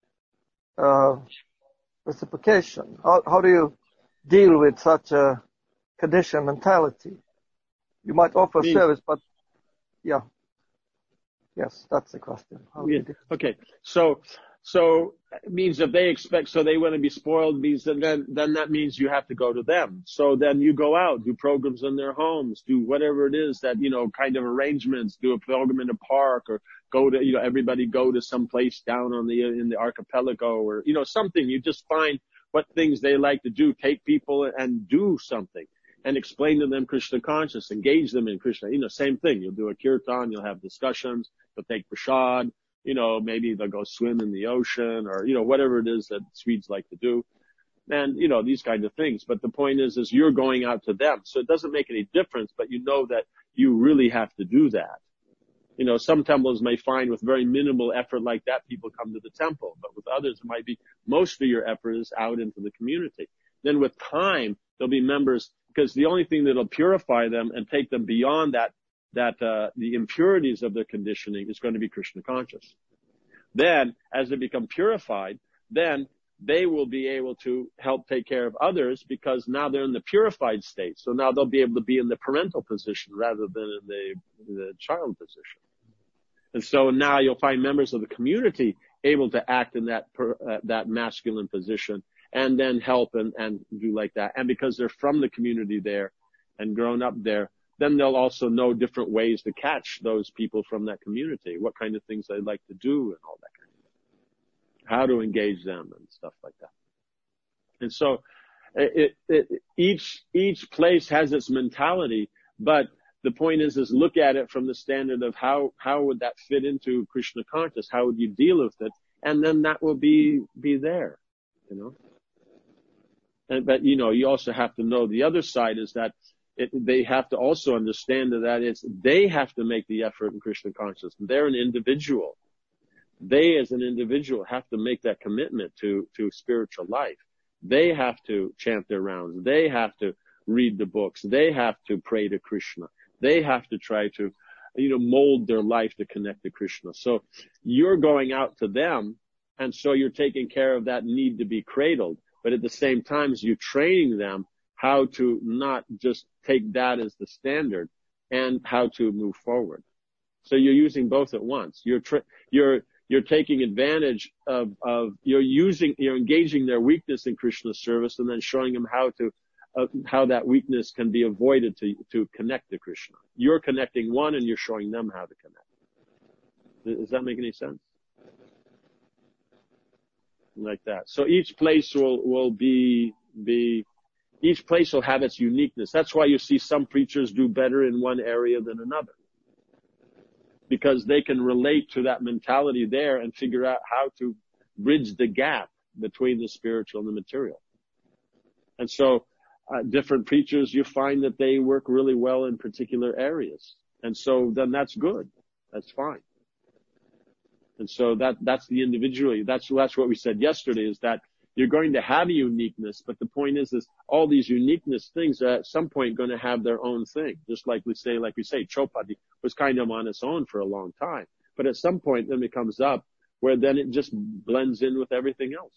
reciprocation. How do you deal with such a conditioned mentality? You might offer service, but yeah. Yes, that's the question. Okay. So it means if they expect, so they want to be spoiled, means that then that means you have to go to them. So then you go out, do programs in their homes, do whatever it is that, kind of arrangements, do a program in a park, or go to, everybody go to some place down in the archipelago, or, something. You just find what things they like to do, take people and do something. And explain to them Krishna consciousness, engage them in Krishna. Same thing. You'll do a kirtan, you'll have discussions, you'll take prasad, maybe they'll go swim in the ocean, or, whatever it is that Swedes like to do. And, these kinds of things. But the point is you're going out to them. So it doesn't make any difference, but you know that you really have to do that. Some temples may find with very minimal effort like that, people come to the temple. But with others, it might be most of your effort is out into the community. Then with time, there'll be members, because the only thing that'll purify them and take them beyond the impurities of their conditioning is going to be Krishna conscious. Then, as they become purified, then they will be able to help take care of others, because now they're in the purified state. So now they'll be able to be in the parental position rather than in the child position. And so now you'll find members of the community able to act in that masculine position, and then help and do like that. And because they're from the community there and grown up there, then they'll also know different ways to catch those people from that community, what kind of things they like to do and all that kind of thing, how to engage them and stuff like that. And so each place has its mentality, but the point is look at it from the standard of how would that fit into Krishna consciousness? How would you deal with it? And then that will be there, But, you also have to know the other side is that they have to also understand that they have to make the effort in Krishna consciousness. They're an individual. They as an individual have to make that commitment to spiritual life. They have to chant their rounds. They have to read the books. They have to pray to Krishna. They have to try to, mold their life to connect to Krishna. So you're going out to them, and so you're taking care of that need to be cradled. But at the same time, you're training them how to not just take that as the standard and how to move forward. So you're using both at once. You're taking advantage of you're engaging their weakness in Krishna's service, and then showing them how that weakness can be avoided to connect to Krishna. You're connecting one, and you're showing them how to connect. Does that make any sense? Like that. So each place will each place will have its uniqueness. That's why you see some preachers do better in one area than another. because they can relate to that mentality there and figure out how to bridge the gap between the spiritual and the material. And so, different preachers, you find that they work really well in particular areas. And so then that's good. That's fine. And so that's the individual. That's what we said yesterday, is that you're going to have a uniqueness, but the point is all these uniqueness things are at some point going to have their own thing. Just like we say, Chopadi was kind of on its own for a long time. But at some point then it comes up where then it just blends in with everything else.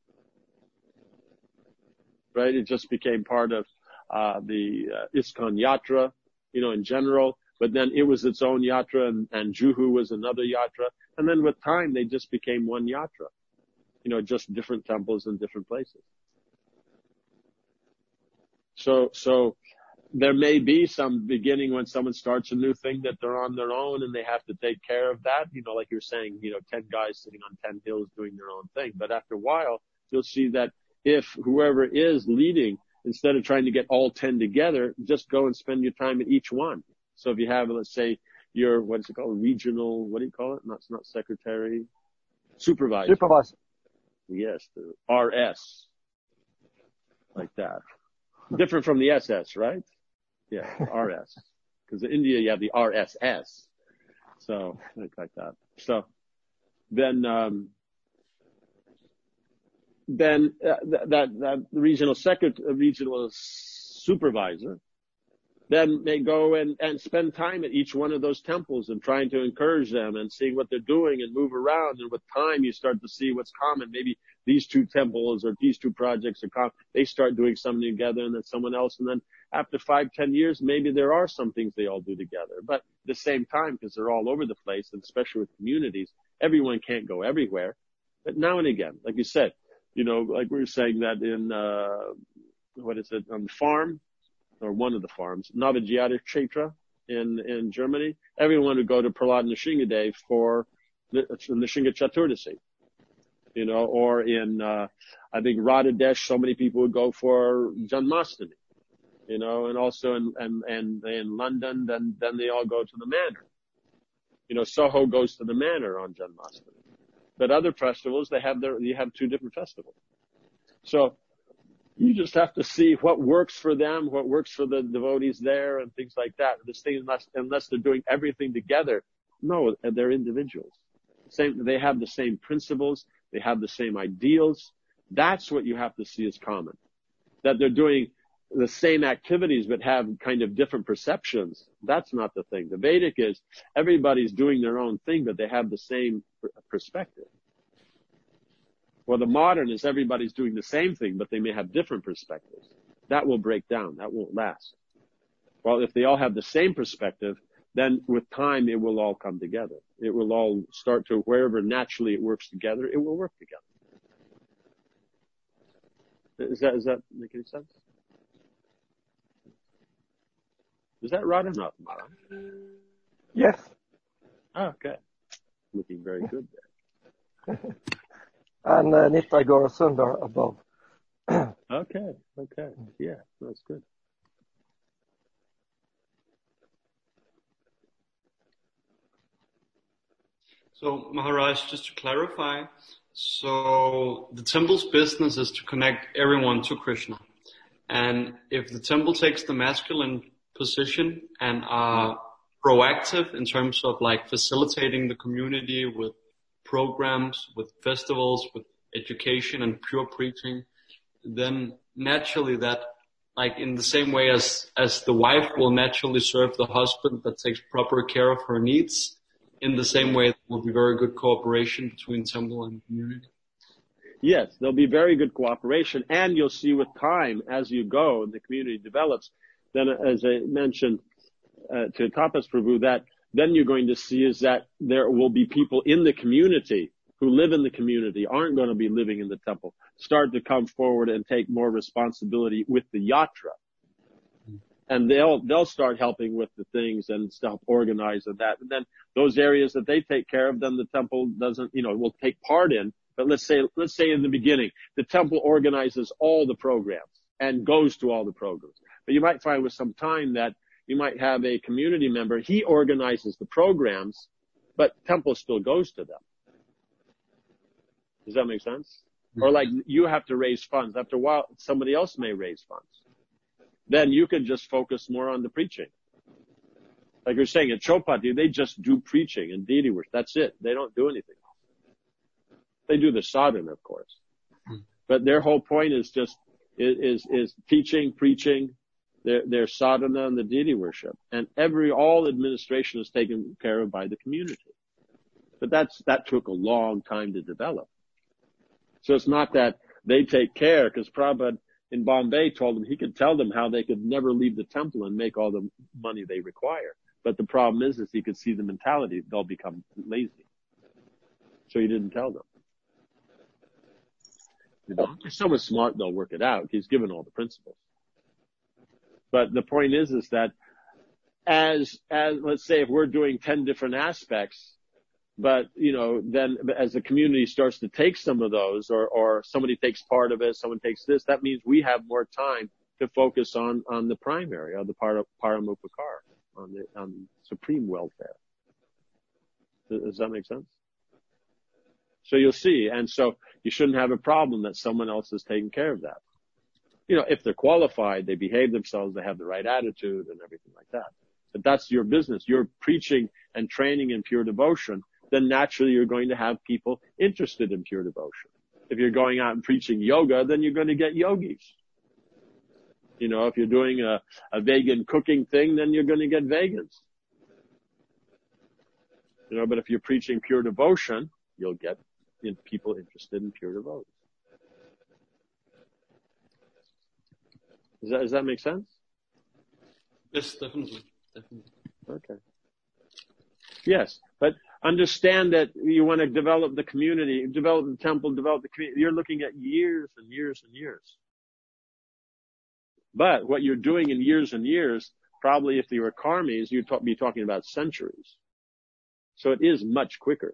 Right? It just became part of the ISKCON Yatra, in general. But then it was its own yatra, and Juhu was another yatra. And then with time, they just became one yatra. Just different temples in different places. So there may be some beginning when someone starts a new thing that they're on their own and they have to take care of that. Like you're saying, 10 guys sitting on 10 hills doing their own thing. But after a while, you'll see that if whoever is leading, instead of trying to get all 10 together, just go and spend your time at each one. So if you have, let's say, your, what is it called? Regional, what do you call it? It's not secretary. Supervisor. Yes, the RS. Like that. Different from the SS, right? Yeah, RS. Because in India you have the RSS. So, like that. So, then that regional supervisor then may go and spend time at each one of those temples and trying to encourage them and seeing what they're doing and move around. And with time, you start to see what's common. Maybe these two temples or these two projects are common. They start doing something together, and then someone else. And then after 5-10 years, maybe there are some things they all do together. But at the same time, because they're all over the place, and especially with communities, everyone can't go everywhere. But now and again, like you said, like we were saying that in, on the farm, or one of the farms, Navajyata Kshetra in Germany. Everyone would go to Prahlad Nrsinga Day for the Nrsinga Chaturdasi, or in, I think Radhadesh, so many people would go for Janmashtami, and also in London, then they all go to the manor. Soho goes to the manor on Janmashtami. But other festivals, you have two different festivals. So, you just have to see what works for them, what works for the devotees there, and things like that. This thing, unless they're doing everything together, no, they're individuals. They have the same principles, they have the same ideals. That's what you have to see as common. That they're doing the same activities but have kind of different perceptions. That's not the thing. The Vedic is everybody's doing their own thing, but they have the same perspective. Well, the modern is everybody's doing the same thing, but they may have different perspectives. That will break down. That won't last. Well, if they all have the same perspective, then with time, it will all come together. It will all start to, wherever naturally it works together, it will work together. Does that make any sense? Is that right or not, Mara? Yes. Oh, okay. Looking very good there. And Nitai Gaurasundar above. Okay. Yeah, that's good. So, Maharaj, just to clarify, so the temple's business is to connect everyone to Krishna. And if the temple takes the masculine position and are proactive in terms of facilitating the community with programs, with festivals, with education and pure preaching, then naturally that, in the same way as the wife will naturally serve the husband that takes proper care of her needs, in the same way, there will be very good cooperation between temple and community. Yes, there'll be very good cooperation, and you'll see with time, as you go and the community develops, then as I mentioned to Tapas Prabhu, that then you're going to see is that there will be people in the community who live in the community, aren't going to be living in the temple, start to come forward and take more responsibility with the yatra. And they'll start helping with the things and help organize and that. And then those areas that they take care of, then the temple doesn't, will take part in. But let's say in the beginning, the temple organizes all the programs and goes to all the programs. But you might find with some time that you might have a community member, he organizes the programs, but temple still goes to them. Does that make sense? Or like you have to raise funds. After a while, somebody else may raise funds. Then you can just focus more on the preaching. Like you're saying at Chopati, they just do preaching and deity worship. That's it. They don't do anything else. They do the sadhana, of course. But their whole point is just, is teaching, preaching, their sadhana and the deity worship. And all administration is taken care of by the community. But that took a long time to develop. So it's not that they take care, because Prabhupada in Bombay told them he could tell them how they could never leave the temple and make all the money they require. But the problem is he could see the mentality, they'll become lazy. So he didn't tell them. You know, if someone's smart, they'll work it out. He's given all the principles. But the point is that as let's say if we're doing 10 different aspects, but, you know, then as the community starts to take some of those, or somebody takes part of it, someone takes this, that means we have more time to focus on the primary, on the paramupakar, on the supreme welfare. Does that make sense? So you'll see, and so you shouldn't have a problem that someone else is taking care of that. You know, if they're qualified, they behave themselves, they have the right attitude and everything like that. But that's your business. You're preaching and training in pure devotion, then naturally you're going to have people interested in pure devotion. If you're going out and preaching yoga, then you're going to get yogis. You know, if you're doing a vegan cooking thing, then you're going to get vegans. You know, but if you're preaching pure devotion, you'll get people interested in pure devotion. Does that make sense? Yes, definitely. Okay. Yes, but understand that you want to develop the community, develop the temple, develop the community. You're looking at years and years and years. But what you're doing in years and years, probably if you were karmis, you'd be talking about centuries. So it is much quicker.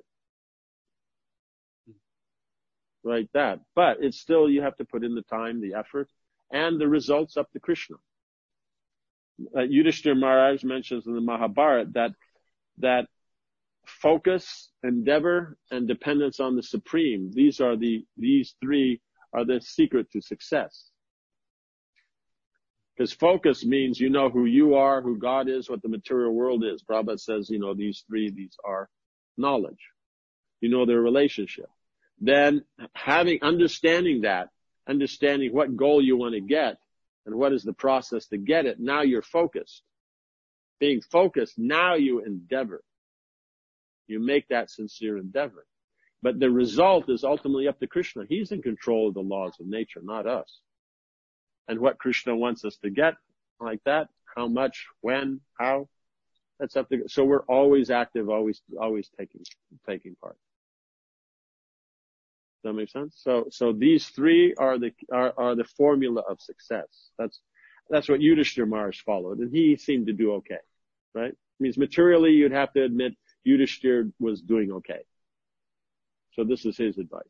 Like that. But it's still, you have to put in the time, the effort, and the results up to Krishna. Yudhishthira Maharaj mentions in the Mahabharata that focus, endeavor, and dependence on the Supreme, these three are the secret to success. Because focus means you know who you are, who God is, what the material world is. Prabhupada says, you know, these are knowledge. You know their relationship. Then understanding what goal you want to get and what is the process to get it, now you're focused. Being focused, now you endeavor. You make that sincere endeavor. But the result is ultimately up to Krishna. He's in control of the laws of nature, not us. And what Krishna wants us to get like that, how much, when, how, that's up to, so we're always active, always taking part. Does that make sense? So these three are the formula of success. That's what Yudhishthira Maharaj followed, and he seemed to do okay, right? It means materially you'd have to admit Yudhishthira was doing okay. So this is his advice.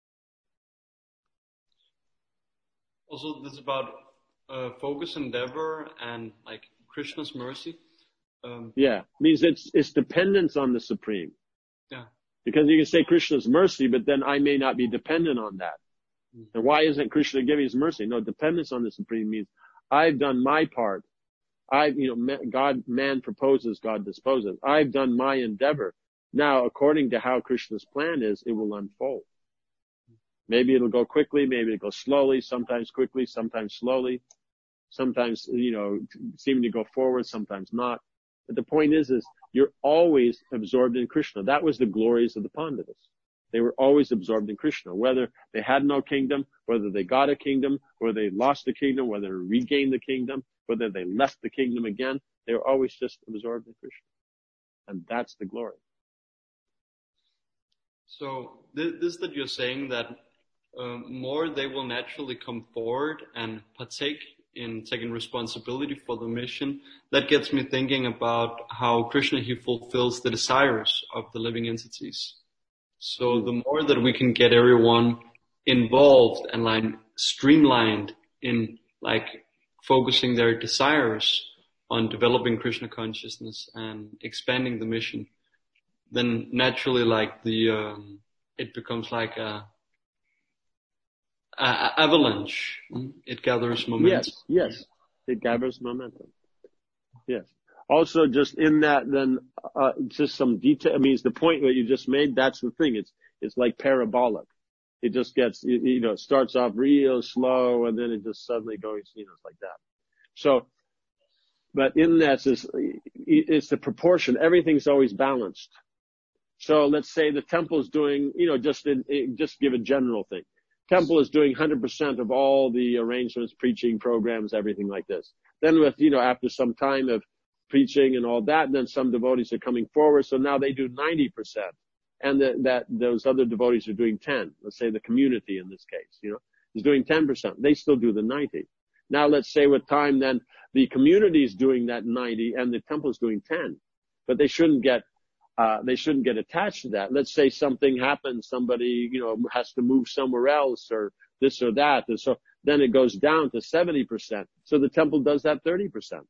Also, this is about focus, endeavor, and like Krishna's mercy. Means it's dependence on the Supreme. Yeah. Because you can say Krishna's mercy, but then I may not be dependent on that. And why isn't Krishna giving his mercy? No, dependence on the Supreme means I've done my part. Man proposes, God disposes. I've done my endeavor. Now, according to how Krishna's plan is, it will unfold. Maybe it'll go quickly, maybe it'll go slowly, sometimes quickly, sometimes slowly, sometimes, seeming to go forward, sometimes not. But the point is you're always absorbed in Krishna. That was the glories of the Pandavas. They were always absorbed in Krishna. Whether they had no kingdom, whether they got a kingdom, whether they lost the kingdom, whether they regained the kingdom, whether they left the kingdom again, they were always just absorbed in Krishna. And that's the glory. So this that you're saying that more they will naturally come forward and partake in taking responsibility for the mission. That gets me thinking about how Krishna, he fulfills the desires of the living entities. So the more that we can get everyone involved and streamlined in focusing their desires on developing Krishna consciousness and expanding the mission, then naturally like it becomes like a avalanche. It gathers momentum. Yes. It gathers momentum. Yes. Also, just in that, then, just some detail. I mean, it's the point that you just made. That's the thing. It's like parabolic. It just gets, it starts off real slow and then it just suddenly goes, it's like that. So, but in that, it's the proportion. Everything's always balanced. So let's say the temple is doing, just give a general thing. Temple is doing 100% of all the arrangements, preaching programs, everything like this. Then with, after some time of preaching and all that, then some devotees are coming forward. So now they do 90%. And those other devotees are doing 10. Let's say the community in this case, is doing 10%. They still do the 90. Now let's say with time, then the community is doing that 90 and the temple is doing 10. But they shouldn't get attached to that. Let's say something happens, somebody, has to move somewhere else or this or that. And so then it goes down to 70%. So the temple does that 30%.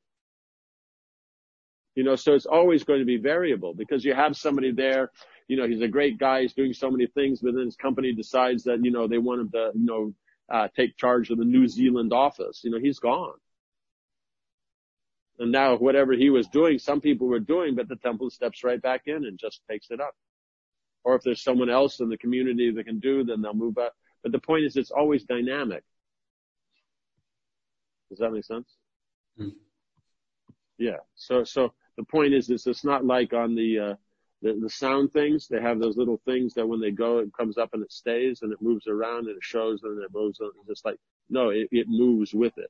So it's always going to be variable because you have somebody there, he's a great guy, he's doing so many things, but then his company decides that, they want him to, take charge of the New Zealand office. He's gone. And now whatever he was doing, some people were doing, but the temple steps right back in and just takes it up. Or if there's someone else in the community that can do, then they'll move up. But the point is, it's always dynamic. Does that make sense? Mm. Yeah. So the point is, it's not like on the sound things. They have those little things that when they go, it comes up and it stays and it moves around and it shows and it moves. It's just like, no, it moves with it.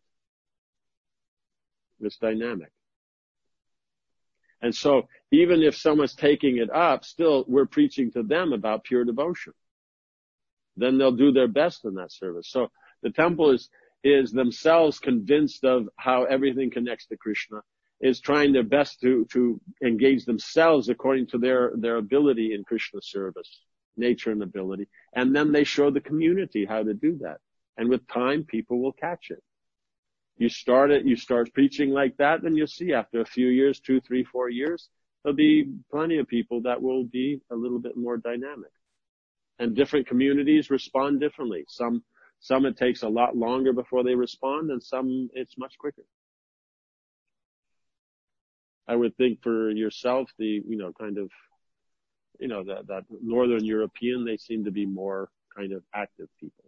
It's dynamic. And so even if someone's taking it up, still we're preaching to them about pure devotion. Then they'll do their best in that service. So the temple is themselves convinced of how everything connects to Krishna, is trying their best to engage themselves according to their ability in Krishna service, nature and ability. And then they show the community how to do that. And with time, people will catch it. You start preaching like that, then you'll see after a few years, 2, 3, 4 years, there'll be plenty of people that will be a little bit more dynamic. And different communities respond differently. Some it takes a lot longer before they respond, and some it's much quicker. I would think for yourself, that Northern European, they seem to be more kind of active people.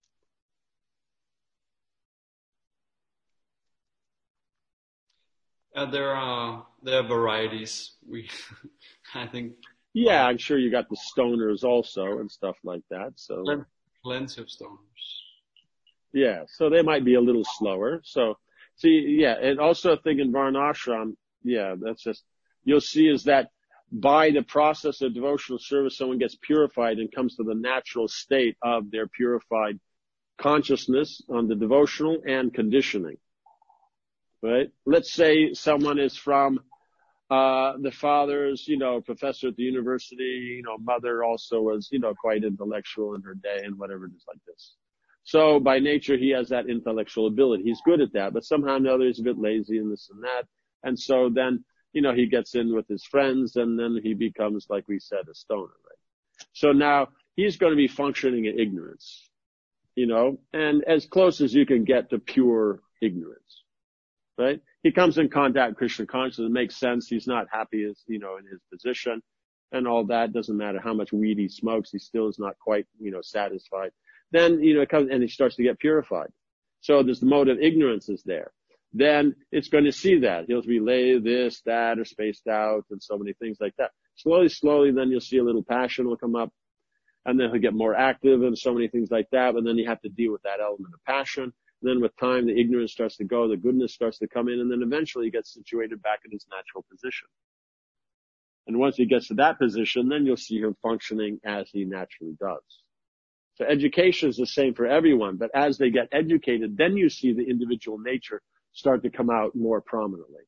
There are varieties. I think. Yeah, I'm sure you got the stoners also and stuff like that. So plenty of stoners. Yeah, so they might be a little slower. So see, yeah, and also a thing in Varnashram. Yeah, that's just you'll see is that by the process of devotional service, someone gets purified and comes to the natural state of their purified consciousness on the devotional and conditioning. Right? Let's say someone is from, the father's, professor at the university, mother also was, quite intellectual in her day and whatever it is like this. So by nature, he has that intellectual ability. He's good at that, but somehow or another he's a bit lazy and this and that. And so then, he gets in with his friends and then he becomes, like we said, a stoner, right? So now he's going to be functioning in ignorance, and as close as you can get to pure ignorance. Right? He comes in contact with Krishna consciousness. It makes sense. He's not happy as, in his position and all that. Doesn't matter how much weed he smokes. He still is not quite, satisfied. Then, it comes and he starts to get purified. So there's the mode of ignorance is there. Then it's going to see that. He'll be this, that, or spaced out and so many things like that. Slowly, then you'll see a little passion will come up and then he'll get more active and so many things like that. But then you have to deal with that element of passion. Then with time, the ignorance starts to go, the goodness starts to come in, and then eventually he gets situated back in his natural position. And once he gets to that position, then you'll see him functioning as he naturally does. So education is the same for everyone, but as they get educated, then you see the individual nature start to come out more prominently.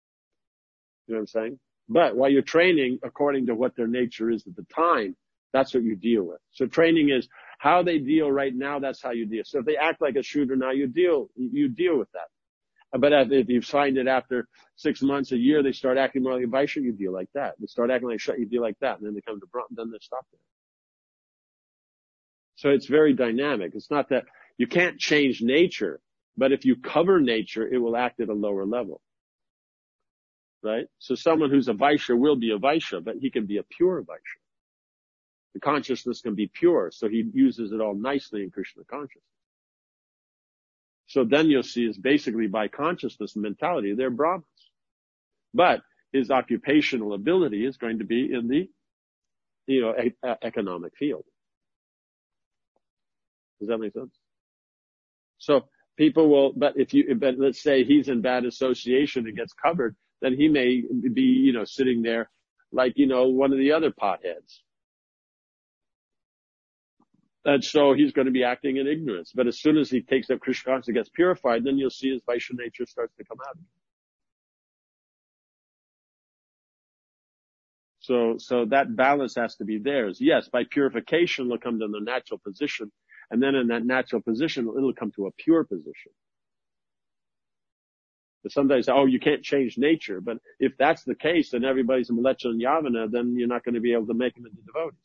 You know what I'm saying? But while you're training according to what their nature is at the time, that's what you deal with. So training is how they deal right now, that's how you deal. So if they act like a shooter now, you deal with that. But if you find it after 6 months, a year, they start acting more like a Vaishya, you deal like that. They start acting like Shut, you deal like that. And then they come to Brahman, then they stop there. So it's very dynamic. It's not that you can't change nature, but if you cover nature, it will act at a lower level. Right? So someone who's a Vaishya will be a Vaishya, but he can be a pure Vaishya. The consciousness can be pure, so he uses it all nicely in Krishna consciousness. So then you'll see is basically by consciousness and mentality, they're Brahmins. But his occupational ability is going to be in the, economic field. Does that make sense? So people will, but let's say he's in bad association and gets covered, then he may be, sitting there like, one of the other potheads. And so he's going to be acting in ignorance. But as soon as he takes up Krishna consciousness and gets purified, then you'll see his Vaishya nature starts to come out. So that balance has to be theirs. Yes, by purification, they'll come to the natural position. And then in that natural position, it'll come to a pure position. But sometimes, you can't change nature. But if that's the case, then everybody's a Mleccha and Yavana, then you're not going to be able to make them into devotees.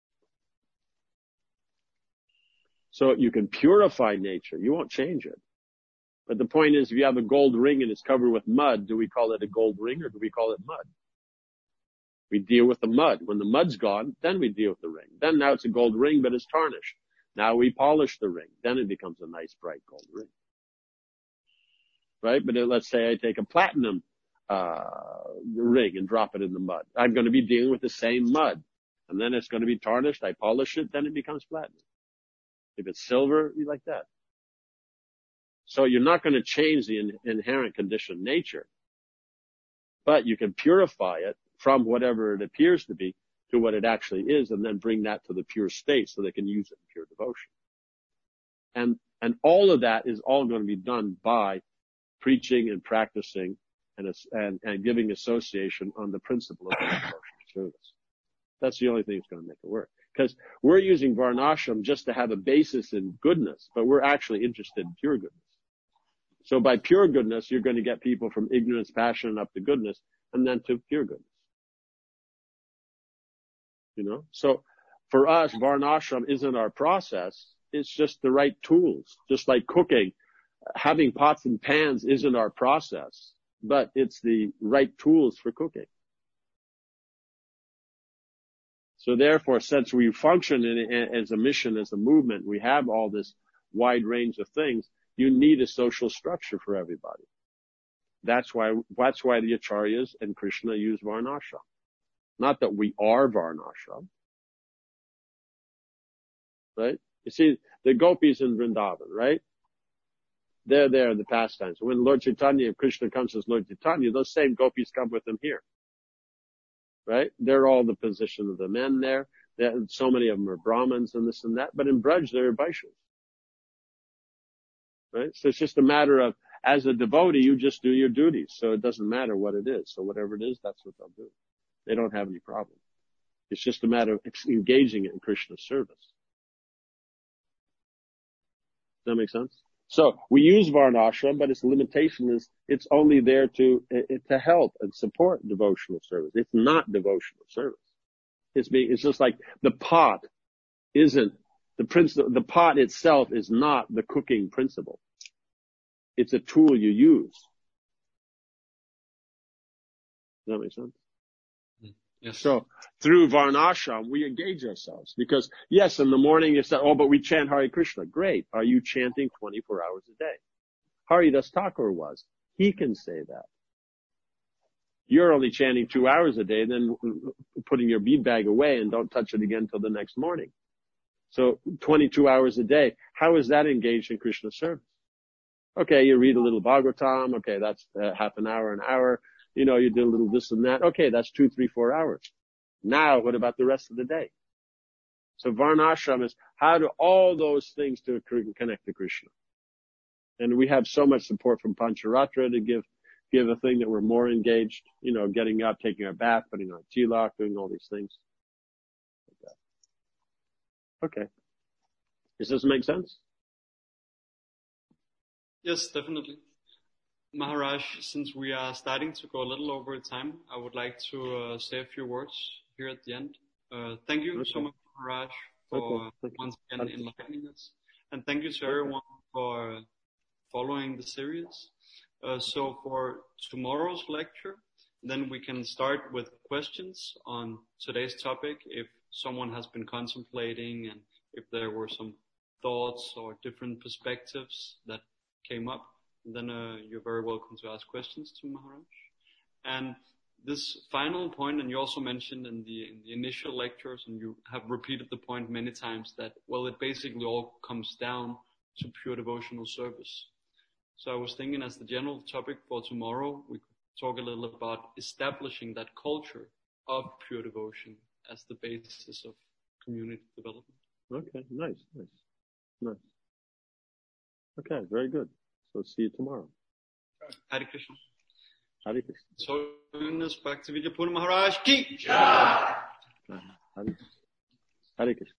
So you can purify nature. You won't change it. But the point is, if you have a gold ring and it's covered with mud, do we call it a gold ring or do we call it mud? We deal with the mud. When the mud's gone, then we deal with the ring. Then now it's a gold ring, but it's tarnished. Now we polish the ring. Then it becomes a nice, bright gold ring. Right? But let's say I take a platinum ring and drop it in the mud. I'm going to be dealing with the same mud. And then it's going to be tarnished. I polish it, then it becomes platinum. If it's silver, you like that. So you're not going to change the inherent conditioned nature, but you can purify it from whatever it appears to be to what it actually is, and then bring that to the pure state so they can use it in pure devotion. And all of that is all going to be done by preaching and practicing and giving association on the principle of devotional service. That's the only thing that's going to make it work. Because we're using Varnashram just to have a basis in goodness, but we're actually interested in pure goodness. So by pure goodness, you're going to get people from ignorance, passion, up to goodness, and then to pure goodness. So for us, Varnashram isn't our process. It's just the right tools. Just like cooking, having pots and pans isn't our process, but it's the right tools for cooking. So therefore, since we function as a mission, as a movement, we have all this wide range of things, you need a social structure for everybody. That's why the Acharyas and Krishna use Varnashram. Not that we are Varnashram. Right? You see, the gopis in Vrindavan, right? They're there in the pastimes. When Lord Chaitanya, Krishna comes as Lord Chaitanya, those same gopis come with him here. Right? They're all the position of the men there. So many of them are Brahmins and this and that. But in Braj, they're Vaishnavas. Right? So it's just a matter of, as a devotee, you just do your duties. So it doesn't matter what it is. So whatever it is, that's what they'll do. They don't have any problem. It's just a matter of engaging it in Krishna's service. Does that make sense? So we use Varnashram, but its limitation is it's only there to help and support devotional service. It's not devotional service. It's just like the pot isn't the principle. The pot itself is not the cooking principle. It's a tool you use. Does that make sense? Yes. So through Varnashram, we engage ourselves because yes, in the morning you say, but we chant Hare Krishna. Great. Are you chanting 24 hours a day? Haridas Thakur was. He can say that. You're only chanting 2 hours a day, then putting your bead bag away and don't touch it again till the next morning. So 22 hours a day. How is that engaged in Krishna service? Okay, you read a little Bhagavatam. Okay, that's half an hour. You do a little this and that. Okay, that's 2, 3, 4 hours. Now, what about the rest of the day? So Varnashram is how do all those things to connect to Krishna. And we have so much support from Pancharatra to give a thing that we're more engaged, getting up, taking our bath, putting on tilak, doing all these things. Like that. Okay. Does this make sense? Yes, definitely. Maharaj, since we are starting to go a little over time, I would like to say a few words here at the end. Thank you so much, Maharaj, for once again enlightening us. And thank you to everyone for following the series. So for tomorrow's lecture, then we can start with questions on today's topic. If someone has been contemplating and if there were some thoughts or different perspectives that came up, then you're very welcome to ask questions to Maharaj. And this final point, and you also mentioned in the initial lectures, and you have repeated the point many times, that, well, it basically all comes down to pure devotional service. So I was thinking, as the general topic for tomorrow, we could talk a little about establishing that culture of pure devotion as the basis of community development. Okay, nice. Okay, very good. So see you tomorrow. Hare Krishna. Hare Krishna. So, Bhakti Vidyapura Maharaj ki Hare Krishna.